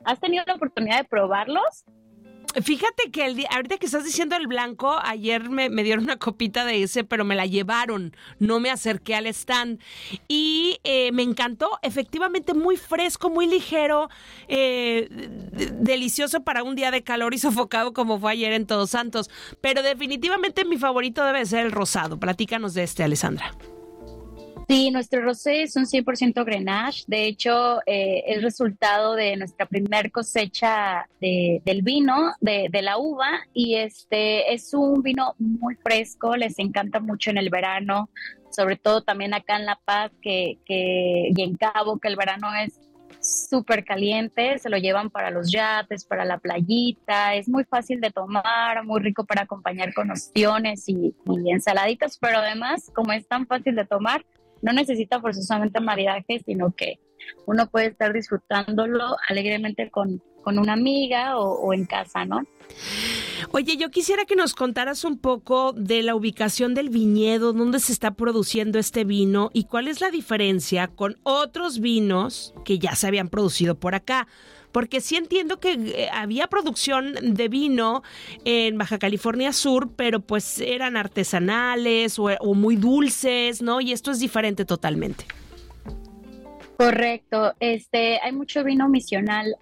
¿Has tenido la oportunidad de probarlos? Fíjate que ahorita que estás diciendo el blanco, ayer me dieron una copita de ese, pero me la llevaron, no me acerqué al stand y me encantó, efectivamente muy fresco, muy ligero, delicioso para un día de calor y sofocado como fue ayer en Todos Santos, pero definitivamente mi favorito debe ser el rosado. Platícanos de este, Alessandra. Sí, nuestro rosé es un 100% Grenache. De hecho, es resultado de nuestra primer cosecha del vino, de la uva, y es un vino muy fresco, les encanta mucho en el verano, sobre todo también acá en La Paz y en Cabo, que el verano es súper caliente, se lo llevan para los yates, para la playita, es muy fácil de tomar, muy rico para acompañar con ostiones y ensaladitas, pero además, como es tan fácil de tomar, no necesita forzosamente maridaje, sino que uno puede estar disfrutándolo alegremente con una amiga o en casa, ¿no? Oye, yo quisiera que nos contaras un poco de la ubicación del viñedo, dónde se está produciendo este vino y cuál es la diferencia con otros vinos que ya se habían producido por acá. Porque sí entiendo que había producción de vino en Baja California Sur, pero pues eran artesanales o muy dulces, ¿no? Y esto es diferente totalmente. Correcto. Hay mucho vino misional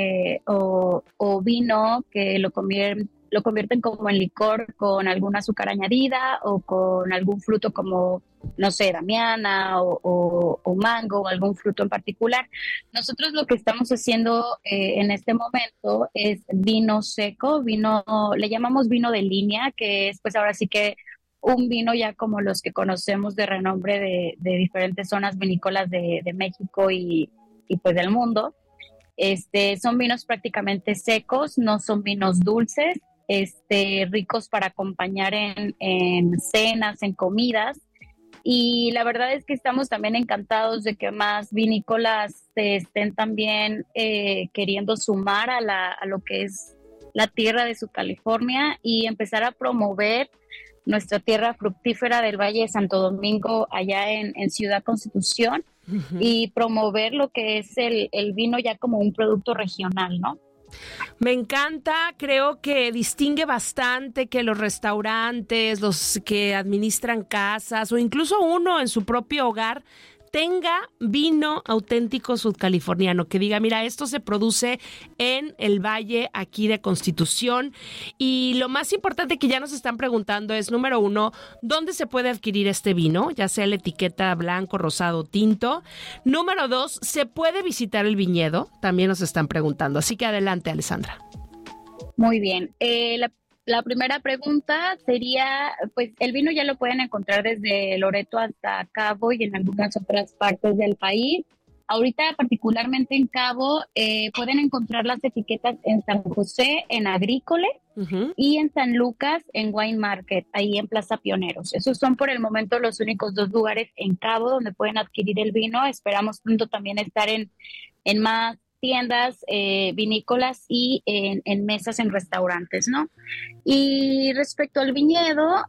o vino que lo convierten como en licor con alguna azúcar añadida o con algún fruto como, no sé, damiana o mango o algún fruto en particular. Nosotros lo que estamos haciendo en este momento es vino seco, le llamamos vino de línea, que es pues ahora sí que un vino ya como los que conocemos de renombre de diferentes zonas vinícolas de México y pues del mundo. Son vinos prácticamente secos, no son vinos dulces, ricos para acompañar en cenas, en comidas. Y la verdad es que estamos también encantados de que más vinícolas se estén también queriendo sumar a lo que es la tierra de Subcalifornia y empezar a promover nuestra tierra fructífera del Valle de Santo Domingo allá en Ciudad Constitución, y promover lo que es el vino ya como un producto regional, ¿no? Me encanta, creo que distingue bastante que los restaurantes, los que administran casas o incluso uno en su propio hogar tenga vino auténtico sudcaliforniano, que diga, mira, esto se produce en el Valle aquí de Constitución. Y lo más importante que ya nos están preguntando es, número 1, ¿dónde se puede adquirir este vino? Ya sea la etiqueta blanco, rosado, tinto. Número 2, ¿se puede visitar el viñedo? También nos están preguntando. Así que adelante, Alessandra. Muy bien. La primera pregunta sería, pues el vino ya lo pueden encontrar desde Loreto hasta Cabo y en algunas otras partes del país. Ahorita particularmente en Cabo pueden encontrar las etiquetas en San José, en Agrícola, y en San Lucas, en Wine Market, ahí en Plaza Pioneros. Esos son por el momento los únicos 2 lugares en Cabo donde pueden adquirir el vino. Esperamos pronto también estar en más tiendas vinícolas y en mesas en restaurantes, ¿no? Y respecto al viñedo,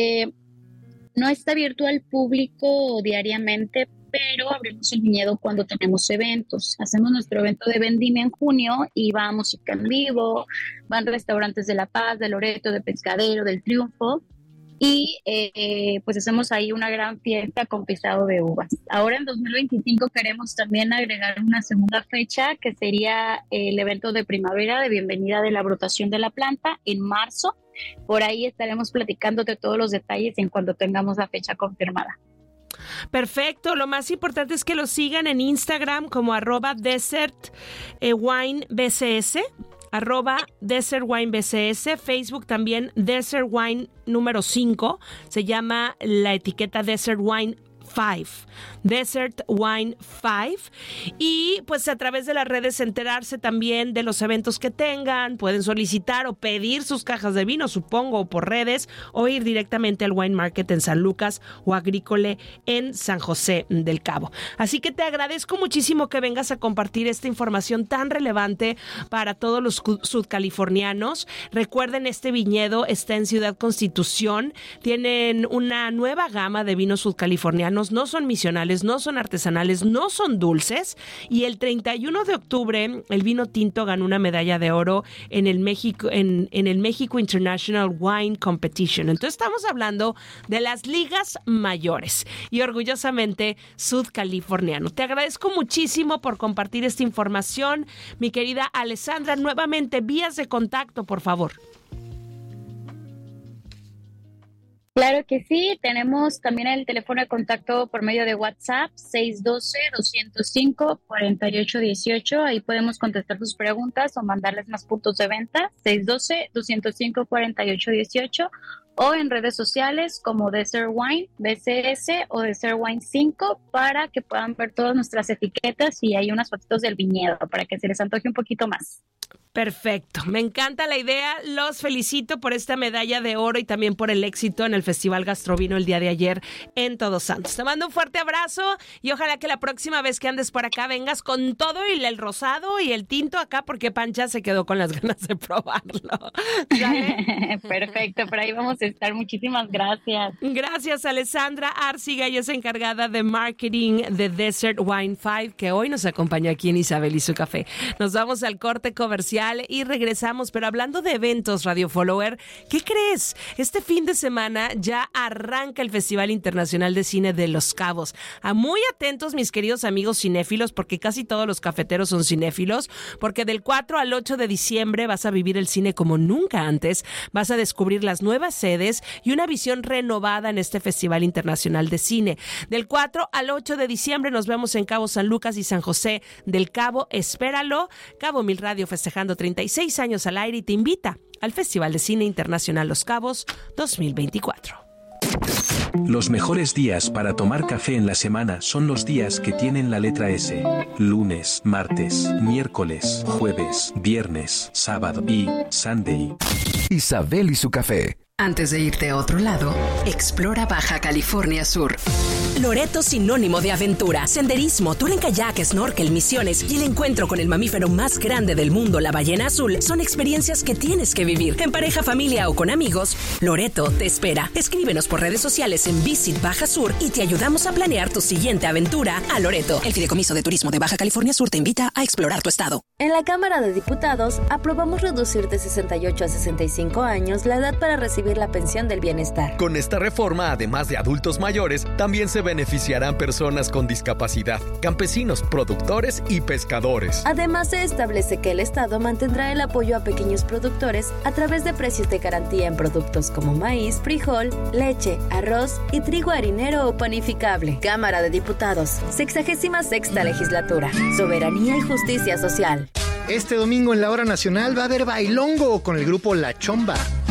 no está abierto al público diariamente, pero abrimos el viñedo cuando tenemos eventos. Hacemos nuestro evento de vendimia en junio y va música en vivo, van restaurantes de La Paz, de Loreto, de Pescadero, del Triunfo, y pues hacemos ahí una gran fiesta con pisado de uvas. Ahora en 2025 queremos también agregar una segunda fecha, que sería el evento de primavera de bienvenida de la brotación de la planta en marzo. Por ahí estaremos platicando de todos los detalles en cuanto tengamos la fecha confirmada. Perfecto, lo más importante es que lo sigan en Instagram como @DesertWineBCS, @DesertWineBCS, Facebook también Desert Wine número 5, se llama la etiqueta Desert Wine 5, Desert Wine 5, y pues a través de las redes enterarse también de los eventos que tengan. Pueden solicitar o pedir sus cajas de vino, supongo, o por redes, o ir directamente al Wine Market en San Lucas o Agrícola en San José del Cabo. Así que te agradezco muchísimo que vengas a compartir esta información tan relevante para todos los sudcalifornianos. Recuerden, este viñedo está en Ciudad Constitución, tienen una nueva gama de vinos sudcalifornianos mexicanos, no son misionales, no son artesanales, no son dulces. Y el 31 de octubre el vino tinto ganó una medalla de oro en el México International Wine Competition. Entonces estamos hablando de las ligas mayores y orgullosamente sudcaliforniano. Te agradezco muchísimo por compartir esta información, mi querida Alessandra. Nuevamente, vías de contacto, por favor. Claro que sí, tenemos también el teléfono de contacto por medio de WhatsApp, 612-205-4818. Ahí podemos contestar tus preguntas o mandarles más puntos de venta, 612-205-4818. O en redes sociales como Desert Wine, BCS o Desert Wine 5 para que puedan ver todas nuestras etiquetas y hay unas fotitos del viñedo para que se les antoje un poquito más. Perfecto, me encanta la idea, los felicito por esta medalla de oro y también por el éxito en el Festival Gastrovino el día de ayer en Todos Santos. Te mando un fuerte abrazo y ojalá que la próxima vez que andes por acá vengas con todo y el rosado y el tinto acá porque Pancha se quedó con las ganas de probarlo. Perfecto, por ahí vamos a estar. Muchísimas gracias. Gracias, Alessandra Arciga, ella es encargada de marketing de Desert Wine 5, que hoy nos acompaña aquí en Isabel y su café. Nos vamos al corte comercial y regresamos, pero hablando de eventos, Radio Follower, ¿qué crees? Este fin de semana ya arranca el Festival Internacional de Cine de Los Cabos. Muy atentos, mis queridos amigos cinéfilos, porque casi todos los cafeteros son cinéfilos, porque del 4 al 8 de diciembre vas a vivir el cine como nunca antes, vas a descubrir las nuevas sedes y una visión renovada en este Festival Internacional de Cine. Del 4 al 8 de diciembre nos vemos en Cabo San Lucas y San José del Cabo. Espéralo. Cabo Mil Radio festejando 36 años al aire y te invita al Festival de Cine Internacional Los Cabos 2024. Los mejores días para tomar café en la semana son los días que tienen la letra S. Lunes, martes, miércoles, jueves, viernes, sábado y Sunday. Isabel y su café. Antes de irte a otro lado, explora Baja California Sur. Loreto, sinónimo de aventura, senderismo, tour en kayak, snorkel, misiones y el encuentro con el mamífero más grande del mundo, la ballena azul, son experiencias que tienes que vivir. En pareja, familia o con amigos, Loreto te espera. Escríbenos por redes sociales en Visit Baja Sur y te ayudamos a planear tu siguiente aventura a Loreto. El Fideicomiso de Turismo de Baja California Sur te invita a explorar tu estado. En la Cámara de Diputados aprobamos reducir de 68 a 65 años la edad para recibir la pensión del bienestar. Con esta reforma, además de adultos mayores, también se beneficiarán personas con discapacidad, campesinos, productores y pescadores. Además, se establece que el Estado mantendrá el apoyo a pequeños productores a través de precios de garantía en productos como maíz, frijol, leche, arroz y trigo harinero o panificable. Cámara de Diputados, 66ª legislatura. Soberanía y justicia social. Este domingo en la Hora Nacional va a haber bailongo con el grupo La Chomba.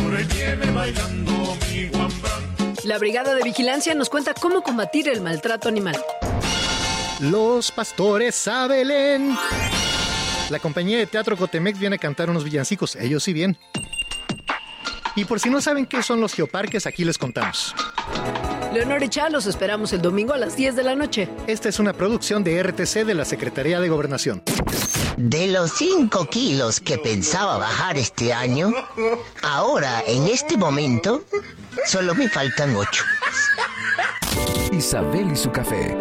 La Brigada de Vigilancia nos cuenta cómo combatir el maltrato animal. Los pastores a Belén. La compañía de teatro Cotemex viene a cantar unos villancicos, ellos sí bien. Y por si no saben qué son los geoparques, aquí les contamos. Leonor y Chá, los esperamos el domingo a las 10 de la noche. Esta es una producción de RTC de la Secretaría de Gobernación. De los 5 kilos que pensaba bajar este año, ahora, en este momento, solo me faltan 8. Isabel y su café.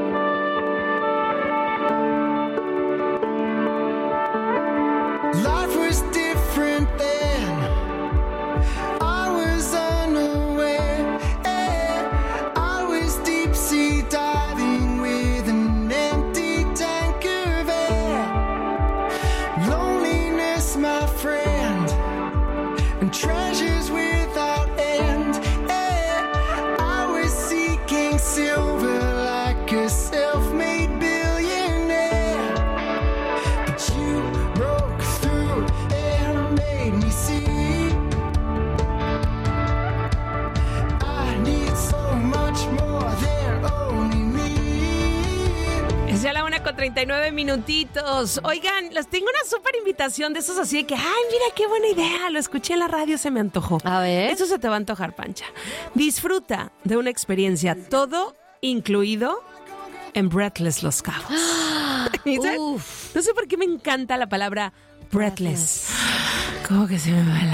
Life was different then. I was unaware. I was deep sea diving with an empty tank of air. Loneliness, my friend, and treasures without end. I was seeking silver like a self-made billionaire. But you broke through and made me see I need so much more than only me. Es ya la 1:39 minutitos. Oigan, les tengo una súper invitación de esos así de que, ay, mira qué buena idea, lo escuché en la radio, se me antojó. A ver. Eso se te va a antojar, Pancha. Disfruta de una experiencia todo incluido en Breathless Los Cabos. No sé por qué me encanta la palabra breathless. Como que se me va el aire.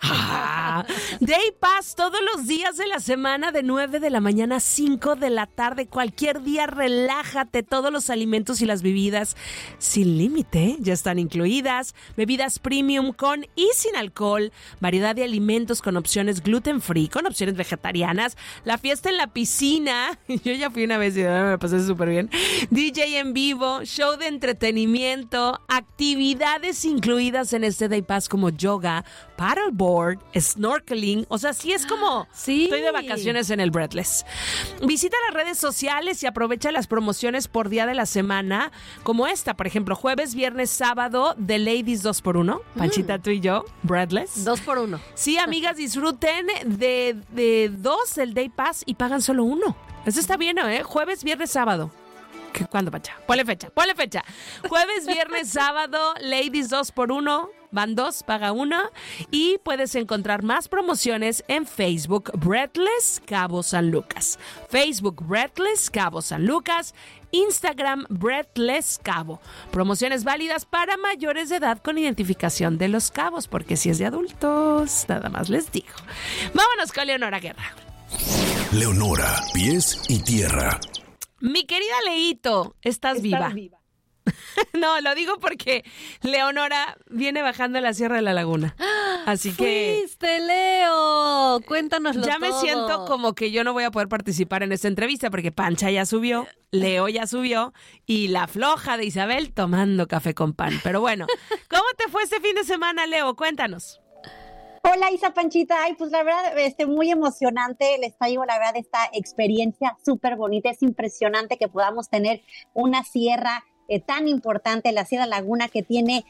Day Pass todos los días de la semana de 9 de la mañana a 5 de la tarde. Cualquier día relájate. Todos los alimentos y las bebidas sin límite ya están incluidas. Bebidas premium con y sin alcohol. Variedad de alimentos con opciones gluten free, con opciones vegetarianas. La fiesta en la piscina. Yo ya fui una vez y me pasé súper bien. DJ en vivo, show de entretenimiento, actividades incluidas en este Day Pass como yoga, paddleboard, snorkeling. O sea, sí es como estoy de vacaciones en el Breathless. Visita las redes sociales y aprovecha las promociones por día de la semana, como esta, por ejemplo, jueves, viernes, sábado de Ladies 2x1. Panchita, tú y yo, Breathless. 2x1. Sí, amigas, disfruten de 2 el Day Pass y pagan solo 1. Eso está bien, ¿eh? Jueves, viernes, sábado. ¿Cuándo, Pancha? Ponle fecha. Jueves, viernes, sábado, Ladies 2x1. Van 2, paga 1. Y puedes encontrar más promociones en Facebook Breathless Cabo San Lucas. Facebook Breathless Cabo San Lucas. Instagram Breathless Cabo. Promociones válidas para mayores de edad con identificación de los cabos, porque si es de adultos, nada más les digo. Vámonos con Leonora Guerra. Leonora, pies y tierra. Mi querida Leito, ¿estás viva? No, lo digo porque Leonora viene bajando la Sierra de la Laguna. Así que... ¡Fuiste, Leo! Cuéntanoslo todo. Ya me siento como que yo no voy a poder participar en esta entrevista porque Pancha ya subió, Leo ya subió y la floja de Isabel tomando café con pan. Pero bueno, ¿cómo te fue este fin de semana, Leo? Cuéntanos. Hola, Isa, Panchita. Ay, pues la verdad, muy emocionante. Les traigo, la verdad, esta experiencia súper bonita. Es impresionante que podamos tener una sierra tan importante, la Sierra Laguna, que tiene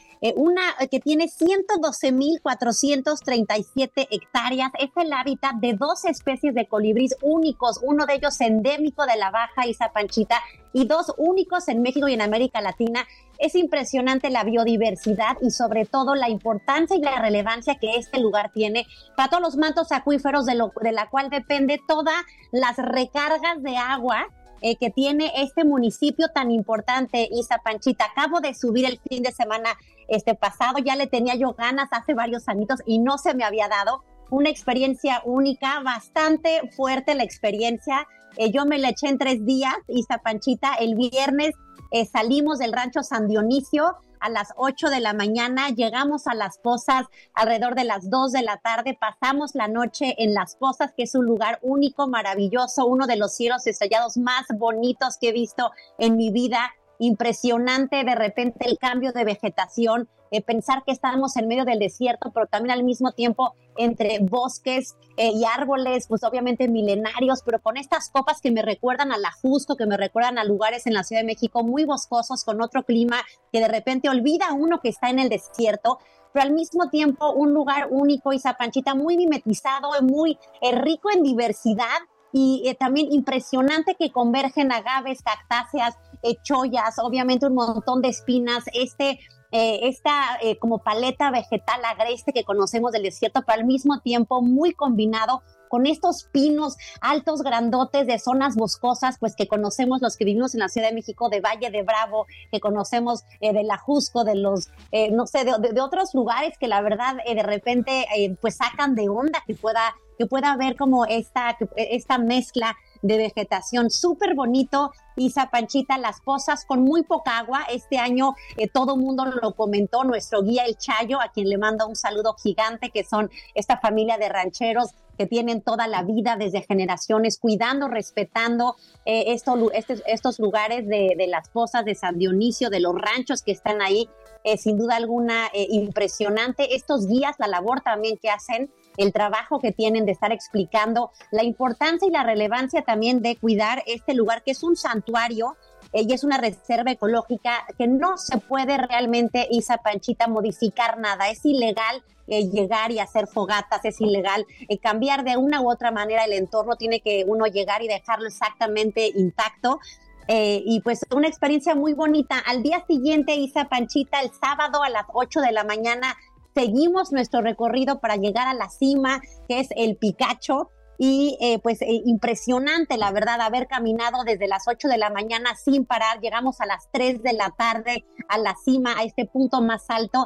112,437 hectáreas. Es el hábitat de 2 especies de colibríes únicos, uno de ellos endémico de la Baja Isa, Panchita, y 2 únicos en México y en América Latina. Es impresionante la biodiversidad y sobre todo la importancia y la relevancia que este lugar tiene para todos los mantos acuíferos de la cual depende todas las recargas de agua que tiene este municipio tan importante, Isa, Panchita. Acabo de subir el fin de semana pasado, ya le tenía yo ganas hace varios añitos y no se me había dado. Una experiencia única, bastante fuerte la experiencia. Yo me la eché en 3 días, Isa, Panchita. El viernes salimos del rancho San Dionisio a las 8 de la mañana, llegamos a Las Pozas alrededor de las 2 de la tarde, pasamos la noche en Las Pozas, que es un lugar único, maravilloso, uno de los cielos estrellados más bonitos que he visto en mi vida. Impresionante de repente el cambio de vegetación, pensar que estábamos en medio del desierto, pero también al mismo tiempo entre bosques y árboles, pues obviamente milenarios, pero con estas copas que me recuerdan a la Jusco, que me recuerdan a lugares en la Ciudad de México muy boscosos, con otro clima que de repente olvida uno que está en el desierto, pero al mismo tiempo un lugar único, Isa, Panchita, muy mimetizado, muy rico en diversidad. Y también impresionante que convergen agaves, cactáceas, chollas, obviamente un montón de espinas, esta como paleta vegetal agreste que conocemos del desierto, pero al mismo tiempo muy combinado con estos pinos altos, grandotes de zonas boscosas, pues que conocemos los que vivimos en la Ciudad de México, de Valle de Bravo, que conocemos de la Jusco, de los, no sé, de otros lugares que la verdad de repente pues sacan de onda que pueda haber como esta mezcla de vegetación. Súper bonito, Isa, Panchita, Las Pozas con muy poca agua. Este año todo mundo lo comentó, nuestro guía El Chayo, a quien le mando un saludo gigante, que son esta familia de rancheros que tienen toda la vida desde generaciones cuidando, respetando estos lugares de Las Pozas, de San Dionisio, de los ranchos que están ahí. Sin duda alguna impresionante. Estos guías, la labor también que hacen, el trabajo que tienen de estar explicando la importancia y la relevancia también de cuidar este lugar, que es un santuario y es una reserva ecológica que no se puede realmente, Isa, Panchita, modificar nada. Es ilegal llegar y hacer fogatas, es ilegal cambiar de una u otra manera el entorno, tiene que uno llegar y dejarlo exactamente intacto. Y pues una experiencia muy bonita. Al día siguiente, Isa, Panchita, el sábado a las 8 de la mañana, seguimos nuestro recorrido para llegar a la cima, que es el Picacho, y impresionante, la verdad, haber caminado desde las 8 de la mañana sin parar. Llegamos a las 3 de la tarde a la cima, a este punto más alto,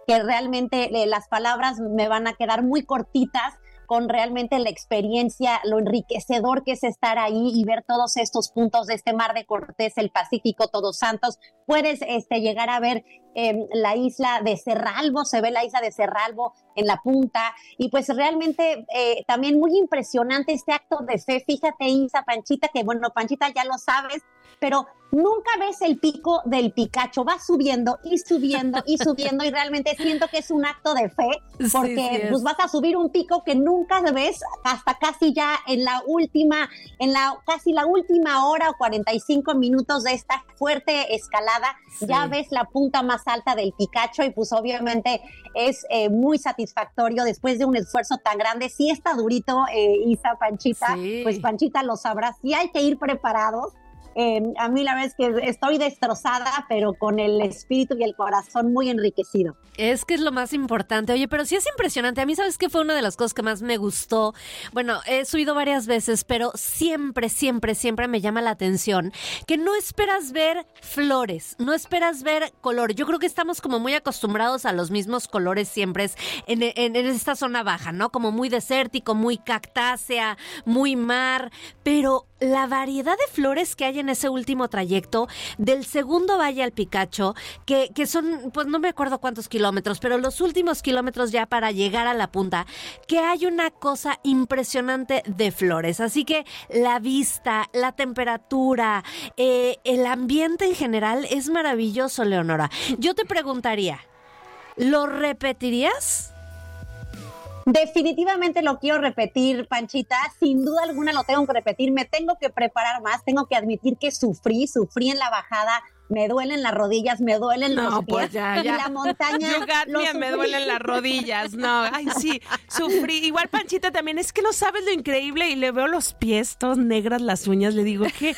que realmente las palabras me van a quedar muy cortitas con realmente la experiencia, lo enriquecedor que es estar ahí y ver todos estos puntos de este Mar de Cortés, el Pacífico, Todos Santos. Puedes llegar a ver la isla de Cerralbo, se ve la isla de Cerralbo en la punta, y pues realmente también muy impresionante este acto de fe. Fíjate, Isa, Panchita, que bueno, Panchita ya lo sabes, pero nunca ves el pico del Picacho, va subiendo y subiendo y subiendo, y realmente siento que es un acto de fe, porque pues vas a subir un pico que nunca ves hasta casi ya casi la última hora o 45 minutos de esta fuerte escalada, ya ves la punta más alta del Picacho, y pues obviamente es muy satisfactorio después de un esfuerzo tan grande. Sí está durito, Isa, Panchita, pues Panchita lo sabrá, sí hay que ir preparados. A mí la verdad es que estoy destrozada, pero con el espíritu y el corazón muy enriquecido. Es que es lo más importante. Oye, pero sí es impresionante. A mí, ¿sabes qué fue una de las cosas que más me gustó? Bueno, he subido varias veces, pero siempre me llama la atención que no esperas ver flores, no esperas ver color. Yo creo que estamos como muy acostumbrados a los mismos colores siempre en esta zona baja, ¿no? Como muy desértico, muy cactácea, muy mar, pero la variedad de flores que hay en ese último trayecto del segundo valle al Picacho, que son, pues no me acuerdo cuántos kilómetros, pero los últimos kilómetros ya para llegar a la punta, que hay una cosa impresionante de flores. Así que la vista, la temperatura, el ambiente en general es maravilloso, Leonora. Yo te preguntaría, ¿lo repetirías? Definitivamente lo quiero repetir, Panchita, sin duda alguna lo tengo que repetir, me tengo que preparar más, tengo que admitir que sufrí en la bajada, me duelen las rodillas, me duelen los pies, pues ya. Y la montaña... me duelen las rodillas, no, ay sí, sufrí. Igual Panchita también, es que no sabes lo increíble, y le veo los pies todos negras, las uñas, le digo, ¿qué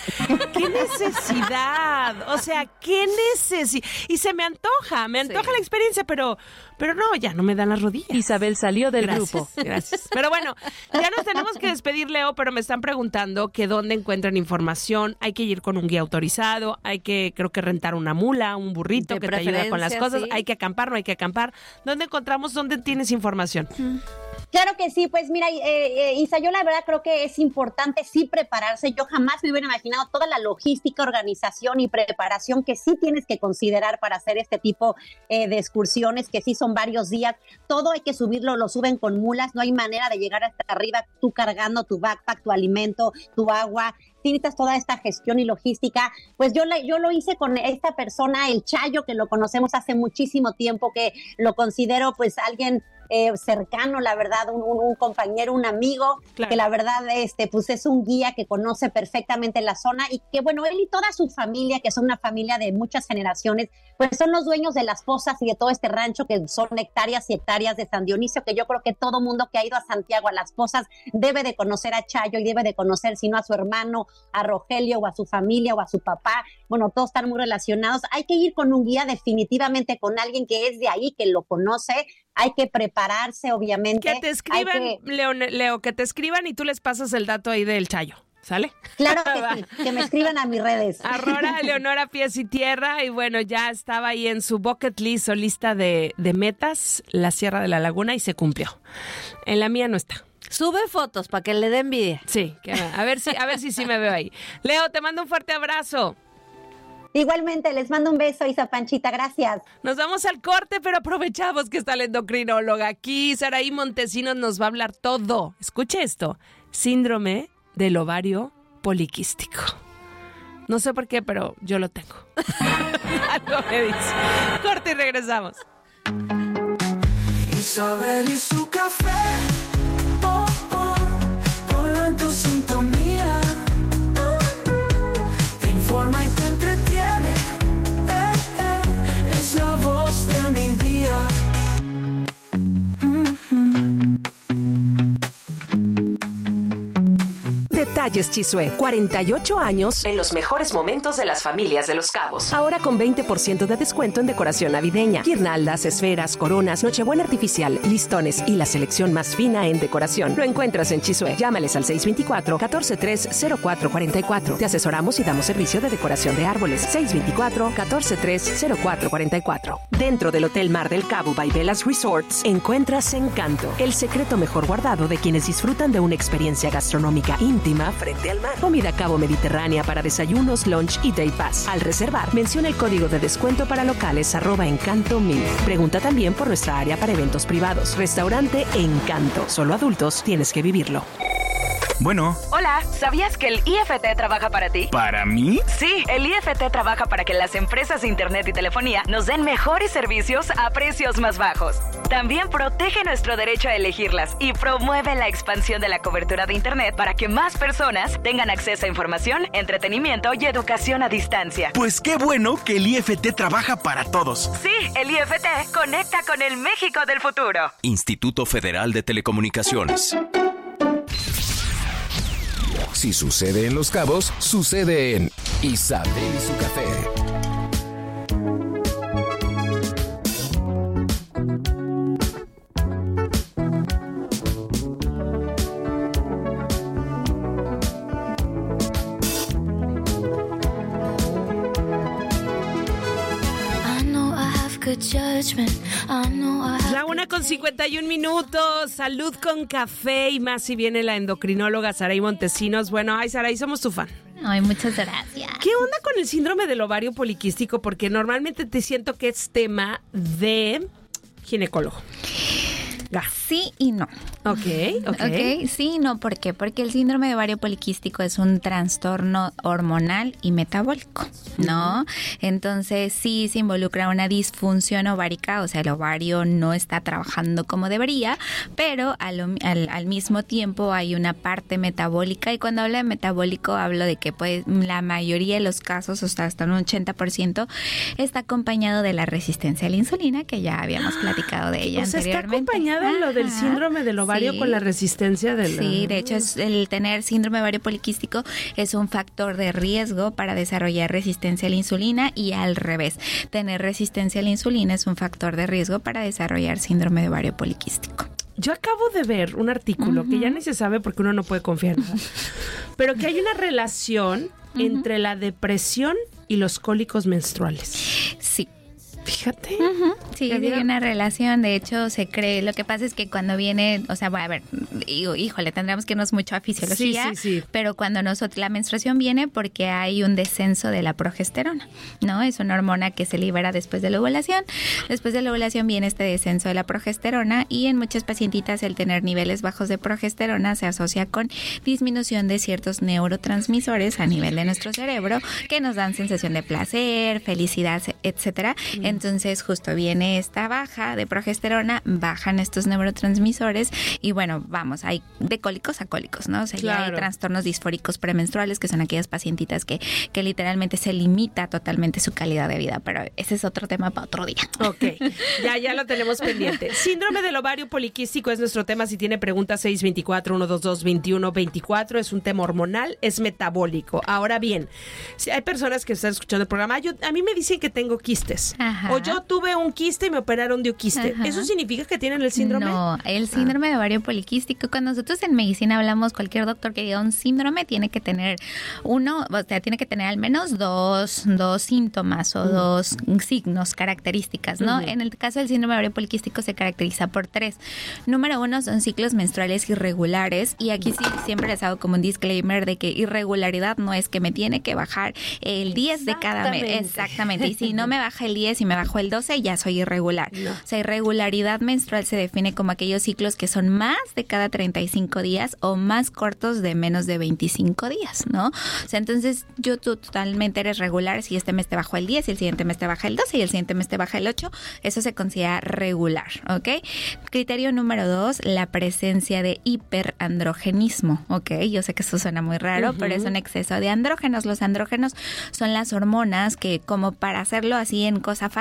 necesidad? O sea, ¿qué necesidad? Y se me antoja la experiencia, pero no, ya no me dan las rodillas. Isabel salió del grupo. Gracias. Pero bueno, ya nos tenemos que despedir, Leo, pero me están preguntando que dónde encuentran información. Hay que ir con un guía autorizado, hay que, creo que rentar una mula, un burrito que te ayuda con las cosas. Sí. Hay que acampar, no hay que acampar. ¿Dónde encontramos, dónde tienes información? Claro que sí, pues mira, Isa, yo la verdad creo que es importante sí prepararse. Yo jamás me hubiera imaginado toda la logística, organización y preparación que sí tienes que considerar para hacer este tipo de excursiones, que sí son varios días. Todo hay que subirlo, lo suben con mulas, no hay manera de llegar hasta arriba tú cargando tu backpack, tu alimento, tu agua. Necesitas toda esta gestión y logística. Pues yo lo hice con esta persona, el Chayo, que lo conocemos hace muchísimo tiempo, que lo considero pues alguien cercano, la verdad, un compañero, un amigo, claro, que la verdad pues es un guía que conoce perfectamente la zona, y que bueno, él y toda su familia, que son una familia de muchas generaciones, pues son los dueños de las pozas y de todo este rancho, que son hectáreas y hectáreas de San Dionisio, que yo creo que todo mundo que ha ido a Santiago, a las pozas, debe de conocer a Chayo, y debe de conocer, si no a su hermano, a Rogelio, o a su familia, o a su papá. Bueno, todos están muy relacionados. Hay que ir con un guía, definitivamente con alguien que es de ahí, que lo conoce. Hay que prepararse, obviamente. Que te escriban, Leo, que te escriban y tú les pasas el dato ahí del Chayo, ¿sale? Claro que sí, que me escriban a mis redes. Leonora Pies y Tierra, y bueno, ya estaba ahí en su bucket list o lista de metas, la Sierra de la Laguna, y se cumplió. En la mía no está. Sube fotos para que le dé envidia. Sí, a ver si sí me veo ahí. Leo, te mando un fuerte abrazo. Igualmente, les mando un beso, Isa, Panchita, gracias. Nos vamos al corte, pero aprovechamos que está la endocrinóloga aquí. Saraí Montesinos nos va a hablar todo. Escuche esto, síndrome del ovario poliquístico. No sé por qué, pero yo lo tengo. Algo me dice. Corte y regresamos. Isabel y su café, ponlo en tu sintonía. Te informa y te entretiene, es la voz de mi día. Detalles Chisué, 48 años en los mejores momentos de las familias de Los Cabos. Ahora con 20% de descuento en decoración navideña, guirnaldas, esferas, coronas, nochebuena artificial, listones y la selección más fina en decoración. Lo encuentras en Chisué. Llámales al 624-143-0444. Te asesoramos y damos servicio de decoración de árboles. 624-143-0444. Dentro del Hotel Mar del Cabo by Velas Resorts encuentras Encanto, el secreto mejor guardado de quienes disfrutan de una experiencia gastronómica íntima frente al mar. Comida cabo mediterránea para desayunos, lunch y day pass. Al reservar, menciona el código de descuento para locales @Encanto1000. Pregunta también por nuestra área para eventos privados. Restaurante Encanto. Solo adultos, tienes que vivirlo. Bueno. Hola, ¿sabías que el IFT trabaja para ti? ¿Para mí? Sí, el IFT trabaja para que las empresas de internet y telefonía nos den mejores servicios a precios más bajos. También protege nuestro derecho a elegirlas y promueve la expansión de la cobertura de internet para que más personas tengan acceso a información, entretenimiento y educación a distancia. Pues qué bueno que el IFT trabaja para todos. Sí, el IFT conecta con el México del futuro. Instituto Federal de Telecomunicaciones. Si sucede en Los Cabos, sucede en Isabel y su café. La 1:51. Salud con café y más si viene la endocrinóloga Saraí Montesinos. Bueno, ay, Saraí, somos tu fan. Ay, muchas gracias. ¿Qué onda con el síndrome del ovario poliquístico? Porque normalmente te siento que es tema de ginecólogo. Sí y no. Ok. Sí y no, ¿por qué? Porque el síndrome de ovario poliquístico es un trastorno hormonal y metabólico, ¿no? Entonces sí se involucra una disfunción ovárica, o sea, el ovario no está trabajando como debería, pero al mismo tiempo hay una parte metabólica, y cuando hablo de metabólico hablo de que pues la mayoría de los casos, hasta un 80%, está acompañado de la resistencia a la insulina, que ya habíamos platicado de ella anteriormente. Está acompañado lo del síndrome del ovario con la resistencia del... Sí, de hecho el tener síndrome de ovario poliquístico es un factor de riesgo para desarrollar resistencia a la insulina, y al revés, tener resistencia a la insulina es un factor de riesgo para desarrollar síndrome de ovario poliquístico. Yo acabo de ver un artículo que ya ni se sabe porque uno no puede confiar, ¿no? Pero que hay una relación entre la depresión y los cólicos menstruales. Sí. Fíjate. Sí, hay una relación. De hecho, se cree. Lo que pasa es que cuando viene, o sea, bueno, a ver, híjole, tendremos que irnos mucho a fisiología. Sí. Pero cuando la menstruación viene porque hay un descenso de la progesterona, ¿no? Es una hormona que se libera después de la ovulación. Después de la ovulación viene este descenso de la progesterona, y en muchas pacientitas el tener niveles bajos de progesterona se asocia con disminución de ciertos neurotransmisores a nivel de nuestro cerebro que nos dan sensación de placer, felicidad, etcétera. Entonces justo viene esta baja de progesterona, bajan estos neurotransmisores, y bueno, vamos, hay de cólicos a cólicos, ¿no? O sea, ya hay trastornos disfóricos premenstruales, que son aquellas pacientitas que literalmente se limita totalmente su calidad de vida, pero ese es otro tema para otro día. Ok, ya lo tenemos pendiente. Síndrome del ovario poliquístico es nuestro tema. Si tiene preguntas, 624-122-2124. Es un tema hormonal, es metabólico. Ahora bien, si hay personas que están escuchando el programa, a mí me dicen que tengo quistes. Ajá. O yo tuve un quiste y me operaron de un quiste. Ajá. ¿Eso significa que tienen el síndrome? No, el síndrome de ovario poliquístico, cuando nosotros en medicina hablamos, cualquier doctor que diga un síndrome tiene que tener tiene que tener al menos dos síntomas o dos signos, características, ¿no? En el caso del síndrome de ovario poliquístico se caracteriza por 3. Número 1 son ciclos menstruales irregulares, y aquí sí siempre les hago como un disclaimer de que irregularidad no es que me tiene que bajar el 10 de cada mes. Exactamente. Y si no me baja el 10 y me bajo el 12, ya soy irregular. No. O sea, irregularidad menstrual se define como aquellos ciclos que son más de cada 35 días o más cortos de menos de 25 días, ¿no? O sea, entonces tú totalmente eres regular si este mes te bajó el 10, y el siguiente mes te baja el 12, y el siguiente mes te baja el 8. Eso se considera regular, ¿ok? Criterio número 2, la presencia de hiperandrogenismo, ¿ok? Yo sé que eso suena muy raro, pero es un exceso de andrógenos. Los andrógenos son las hormonas que, como para hacerlo así en cosa fácil,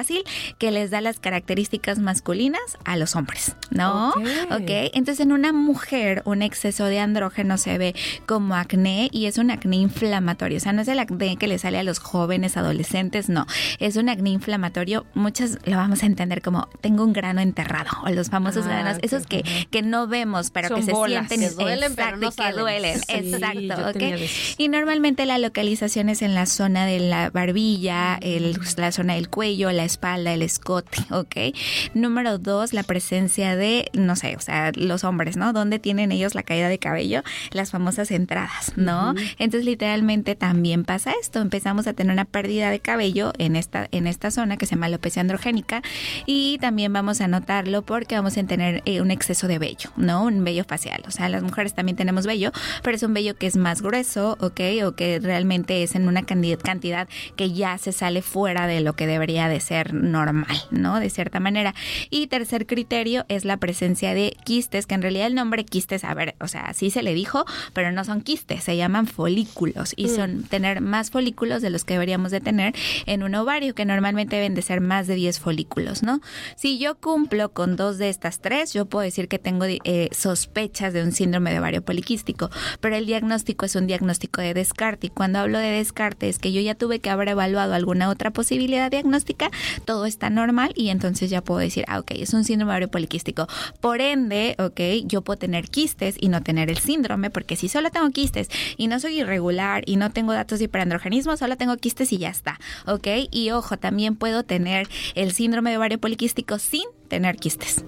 fácil que les da las características masculinas a los hombres, ¿no? Okay. Entonces, en una mujer, un exceso de andrógeno se ve como acné y es un acné inflamatorio. O sea, no es el acné que le sale a los jóvenes, adolescentes, no. Es un acné inflamatorio. Muchas lo vamos a entender como tengo un grano enterrado o los famosos granos, esos que no vemos, pero son que se bolas, sienten. que duelen, exacto, pero no que duelen. Sí, Exacto, ¿ok? Y normalmente la localización es en la zona de la barbilla, la zona del cuello, la espalda, el escote, ¿ok? Número 2, la presencia de, no sé, o sea, los hombres, ¿no? ¿Dónde tienen ellos la caída de cabello? Las famosas entradas, ¿no? Entonces, literalmente también pasa esto. Empezamos a tener una pérdida de cabello en esta zona que se llama alopecia androgénica y también vamos a notarlo porque vamos a tener un exceso de vello, ¿no? Un vello facial. O sea, las mujeres también tenemos vello, pero es un vello que es más grueso, ¿ok? O que realmente es en una cantidad que ya se sale fuera de lo que debería de ser normal, ¿no? De cierta manera. Y tercer criterio es la presencia de quistes, que en realidad el nombre quistes, a ver, o sea, así se le dijo, pero no son quistes, se llaman folículos y son tener más folículos de los que deberíamos de tener en un ovario, que normalmente deben de ser más de 10 folículos, ¿no? Si yo cumplo con 2 de estas 3, yo puedo decir que tengo sospechas de un síndrome de ovario poliquístico, pero el diagnóstico es un diagnóstico de descarte y cuando hablo de descarte es que yo ya tuve que haber evaluado alguna otra posibilidad diagnóstica, todo está normal y entonces ya puedo decir, ok, es un síndrome de ovario poliquístico. Por ende, ok, yo puedo tener quistes y no tener el síndrome, porque si solo tengo quistes y no soy irregular y no tengo datos de hiperandrogenismo, solo tengo quistes y ya está, ok. Y ojo, también puedo tener el síndrome de ovario poliquístico sin tener quistes.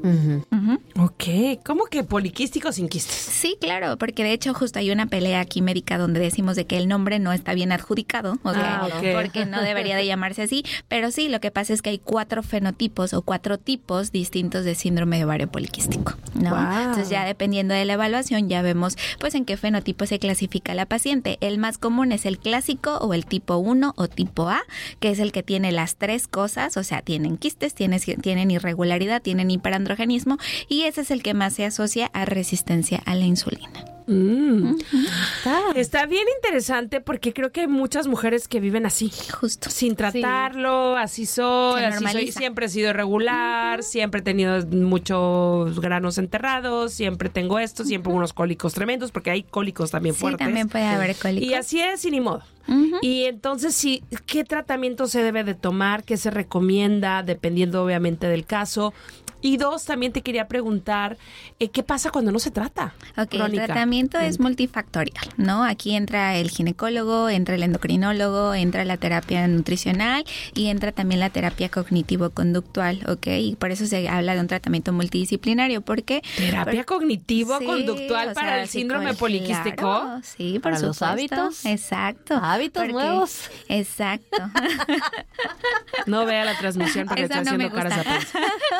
Ok, ¿cómo que poliquístico sin quistes? Sí, claro, porque de hecho justo hay una pelea aquí médica donde decimos de que el nombre no está bien adjudicado, porque no debería de llamarse así, pero sí, lo que pasa es que hay 4 fenotipos o 4 tipos distintos de síndrome de ovario poliquístico, ¿no? Entonces ya dependiendo de la evaluación ya vemos pues en qué fenotipo se clasifica la paciente. El más común es el clásico o el tipo 1 o tipo A, que es el que tiene las 3 cosas, o sea, tienen quistes, tienen irregularidad, tienen hiperandrogenismo y ese es el que más se asocia a resistencia a la insulina. Está bien interesante porque creo que hay muchas mujeres que viven así. Justo. Sin tratarlo, así soy, siempre he sido irregular, siempre he tenido muchos granos enterrados, siempre tengo esto, siempre unos cólicos tremendos, porque hay cólicos también fuertes. Sí, también puede haber cólicos. Y así es, y ni modo. Y entonces, sí, ¿qué tratamiento se debe de tomar? ¿Qué se recomienda? Dependiendo obviamente del caso. Y 2, también te quería preguntar, ¿qué pasa cuando no se trata? Ok, el tratamiento es multifactorial, ¿no? Aquí entra el ginecólogo, entra el endocrinólogo, entra la terapia nutricional y entra también la terapia cognitivo-conductual, ¿ok? Y por eso se habla de un tratamiento multidisciplinario, porque... ¿Terapia cognitivo-conductual para el síndrome poliquístico? Claro, sí, por para supuesto. Los hábitos. Exacto. Hábitos nuevos. Exacto. No vea la transmisión porque estoy haciendo caras de atrás.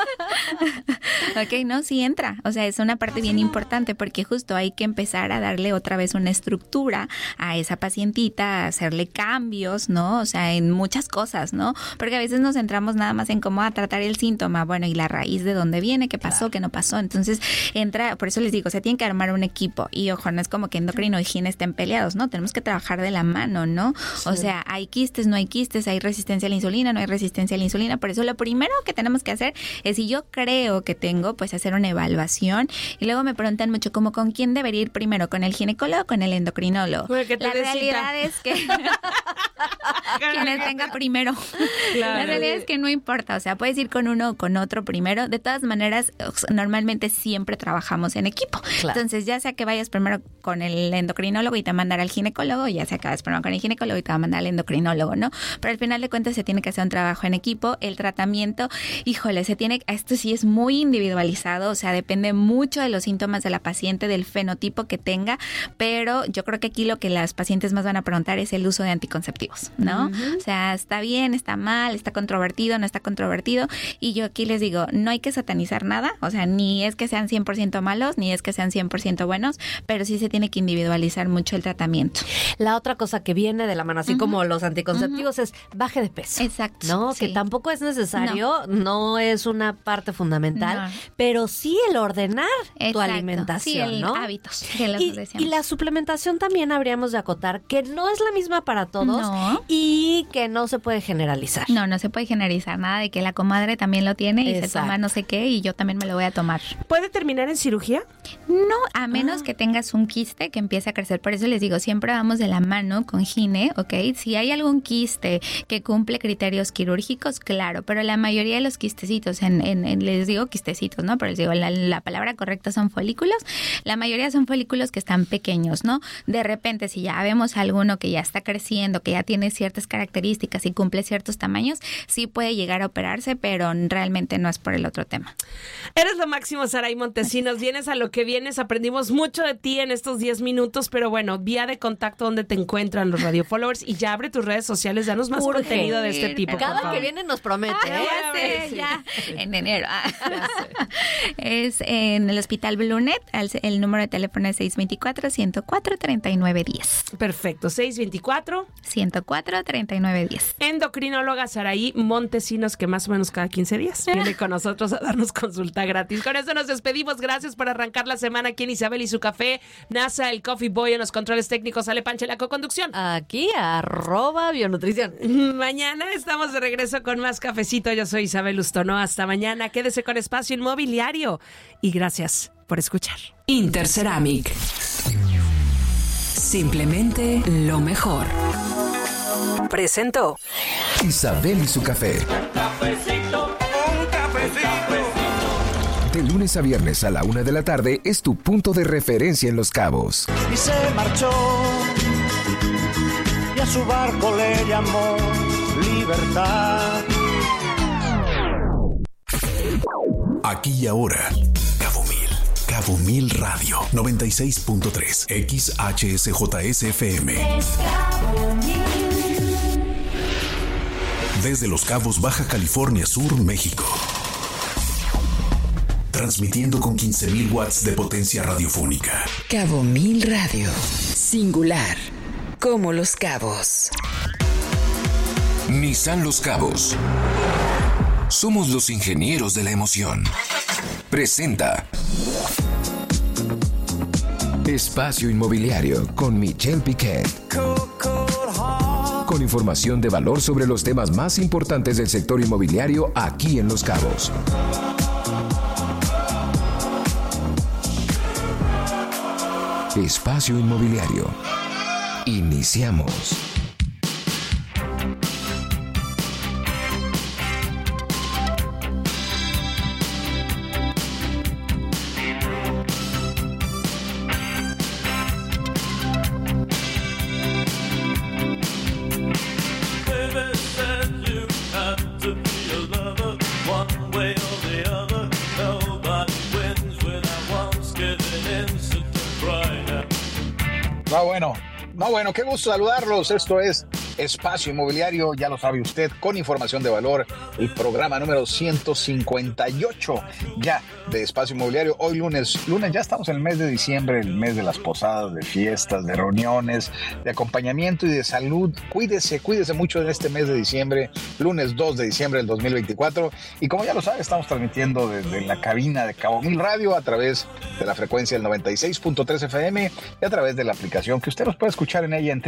Ok, no, sí entra. O sea, es una parte bien importante porque justo hay que empezar a darle otra vez una estructura a esa pacientita, a hacerle cambios, ¿no? O sea, en muchas cosas, ¿no? Porque a veces nos centramos nada más en cómo tratar el síntoma, bueno, y la raíz de dónde viene, qué pasó, qué no pasó. Entonces, entra, por eso les digo, o sea, tienen que armar un equipo. Y ojo, no es como que endocrino y higiene estén peleados, ¿no? Tenemos que trabajar de la mano, ¿no? Sí. O sea, hay quistes, no hay quistes, hay resistencia a la insulina, no hay resistencia a la insulina. Por eso lo primero que tenemos que hacer es, si yo creo que tengo, pues hacer una evaluación. Y luego me preguntan mucho como con quién debería ir primero, con el ginecólogo o con el endocrinólogo. La realidad es que quienes tenga primero. Claro. La realidad es que no importa, o sea, puedes ir con uno o con otro primero. De todas maneras, normalmente siempre trabajamos en equipo. Claro. Entonces, ya sea que vayas primero con el endocrinólogo y te mandará al ginecólogo, ya sea que vayas primero con el ginecólogo y te va a mandar al endocrinólogo, ¿no? Pero al final de cuentas se tiene que hacer un trabajo en equipo. El tratamiento, híjole, esto sí es muy individualizado, o sea, depende mucho de los síntomas de la paciente, del fenotipo que tenga, pero yo creo que aquí lo que las pacientes más van a preguntar es el uso de anticonceptivos, ¿no? O sea, está bien, está mal, está controvertido, no está controvertido, y yo aquí les digo, no hay que satanizar nada, o sea, ni es que sean 100% malos, ni es que sean 100% buenos, pero sí se tiene que individualizar mucho el tratamiento. La otra cosa que viene de la mano, así como los anticonceptivos, es baje de peso. Exacto. ¿No? Sí. Que tampoco es necesario, no es una parte fundamental, pero sí el ordenar tu alimentación, sí, ¿no? Hábitos. Que y la suplementación también habríamos de acotar que no es la misma para todos y que no se puede generalizar. No se puede generalizar nada de que la comadre también lo tiene y se toma no sé qué y yo también me lo voy a tomar. ¿Puede terminar en cirugía? No, a menos que tengas un quiste que empiece a crecer. Por eso les digo, siempre vamos de la mano con gine, ¿ok? Si hay algún quiste que cumple criterios quirúrgicos, claro, pero la mayoría de los quistecitos, les digo quistecitos, ¿no? Pero les digo, la palabra correcta son folículos. La mayoría son folículos que están pequeños, ¿no? De repente, si ya vemos alguno que ya está creciendo, que ya tiene ciertas características y cumple ciertos tamaños, sí puede llegar a operarse, pero realmente no es por el otro tema. Eres lo máximo, Saray Montesinos. Vienes a lo que vienes. Aprendimos mucho de ti en estos 10 minutos, pero bueno, vía de contacto donde te encuentran los radio followers y ya abre tus redes sociales. Danos más contenido de este tipo. Cada que viene nos promete. Ya. En enero. Es en el Hospital Bluenet. El número de teléfono es 624-104-3910. Perfecto. 624-104-3910. Endocrinóloga Saray Montesinos, que más o menos cada 15 días viene con nosotros a darnos consulta gratis. Con eso nos despedimos. Gracias por arrancar la semana aquí en Isabel y su café. NASA, el Coffee Boy en los controles técnicos. Ale Pancha en la coconducción. Aquí, @bionutrición. Mañana estamos de regreso con más cafecito. Yo soy Isabel Ustono. Hasta mañana. Quédese con Espacio Inmobiliario. Y gracias por escuchar. Interceramic. Simplemente lo mejor. Presentó Isabel y su café. Cafecito, un cafecito. De lunes a viernes a la 1 de la tarde es tu punto de referencia en Los Cabos. Y se marchó, y a su barco le llamó Libertad. Aquí y ahora, Cabo Mil Radio 96.3 XHSJSFM. Desde Los Cabos, Baja California Sur, México. Transmitiendo con 15,000 watts de potencia radiofónica. Cabo Mil Radio. Singular. Como Los Cabos. Nissan Los Cabos. Somos los ingenieros de la emoción. Presenta Espacio Inmobiliario con Michelle Piquet. Con información de valor sobre los temas más importantes del sector inmobiliario aquí en Los Cabos. Espacio Inmobiliario. Iniciamos. No, bueno, qué gusto saludarlos. Esto es Espacio Inmobiliario, ya lo sabe usted, con información de valor, el programa número 158 ya de Espacio Inmobiliario. Hoy lunes ya estamos en el mes de diciembre, el mes de las posadas, de fiestas, de reuniones, de acompañamiento y de salud. Cuídese mucho en este mes de diciembre, lunes 2 de diciembre del 2024. Y como ya lo sabe, estamos transmitiendo desde la cabina de Cabo Mil Radio a través de la frecuencia del 96.3 FM y a través de la aplicación que usted nos puede escuchar en ella en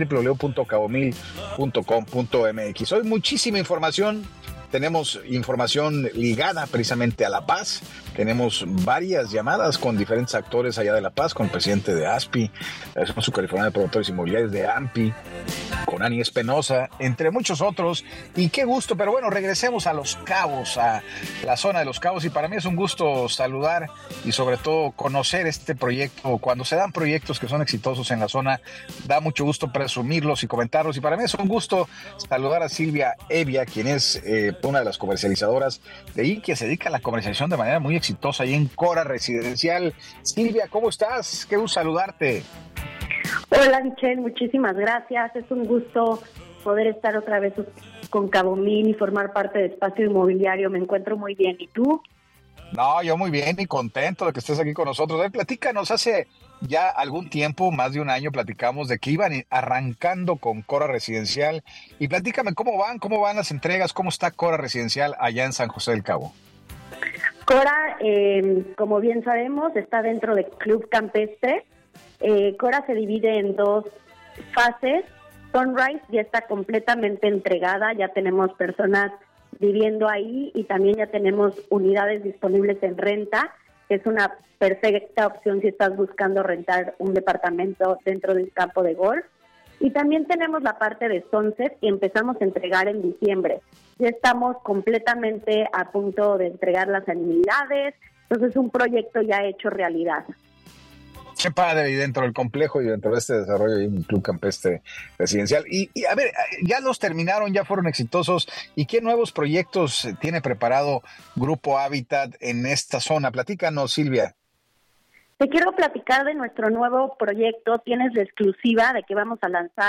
www.cabomil.com.mx. Hoy muchísima información. Tenemos información ligada precisamente a La Paz. Tenemos varias llamadas con diferentes actores allá de La Paz, con el presidente de ASPI, con su California de Promotores Inmobiliarios de AMPI, con Ani Espinosa, entre muchos otros. Y qué gusto, pero bueno, regresemos a Los Cabos, a la zona de Los Cabos. Y para mí es un gusto saludar y sobre todo conocer este proyecto. Cuando se dan proyectos que son exitosos en la zona, da mucho gusto presumirlos y comentarlos. Y para mí es un gusto saludar a Silvia Evia, quien es una de las comercializadoras de ahí, que se dedica a la comercialización de manera muy exitosa ahí en Cora Residencial. Silvia, ¿cómo estás? Qué gusto saludarte. Hola, Michelle, muchísimas gracias. Es un gusto poder estar otra vez con Cabo Mil y formar parte de Espacio Inmobiliario. Me encuentro muy bien. ¿Y tú? No, yo muy bien y contento de que estés aquí con nosotros. A ver, platícanos, hace ya algún tiempo, más de un año, platicamos de que iban arrancando con Cora Residencial. Y platícame cómo van las entregas, cómo está Cora Residencial allá en San José del Cabo. Cora, como bien sabemos, está dentro del Club Campestre. Cora se divide en 2 fases. Sunrise ya está completamente entregada, ya tenemos personas viviendo ahí y también ya tenemos unidades disponibles en renta, que es una perfecta opción si estás buscando rentar un departamento dentro de un campo de golf. Y también tenemos la parte de Sunset y empezamos a entregar en diciembre. Ya estamos completamente a punto de entregar las amenidades, entonces es un proyecto ya hecho realidad. Qué padre, y dentro del complejo y dentro de este desarrollo hay un club campestre residencial. Y a ver, ya los terminaron, ya fueron exitosos. ¿Y qué nuevos proyectos tiene preparado Grupo Hábitat en esta zona? Platícanos, Silvia. Te quiero platicar de nuestro nuevo proyecto. Tienes la exclusiva de que vamos a lanzar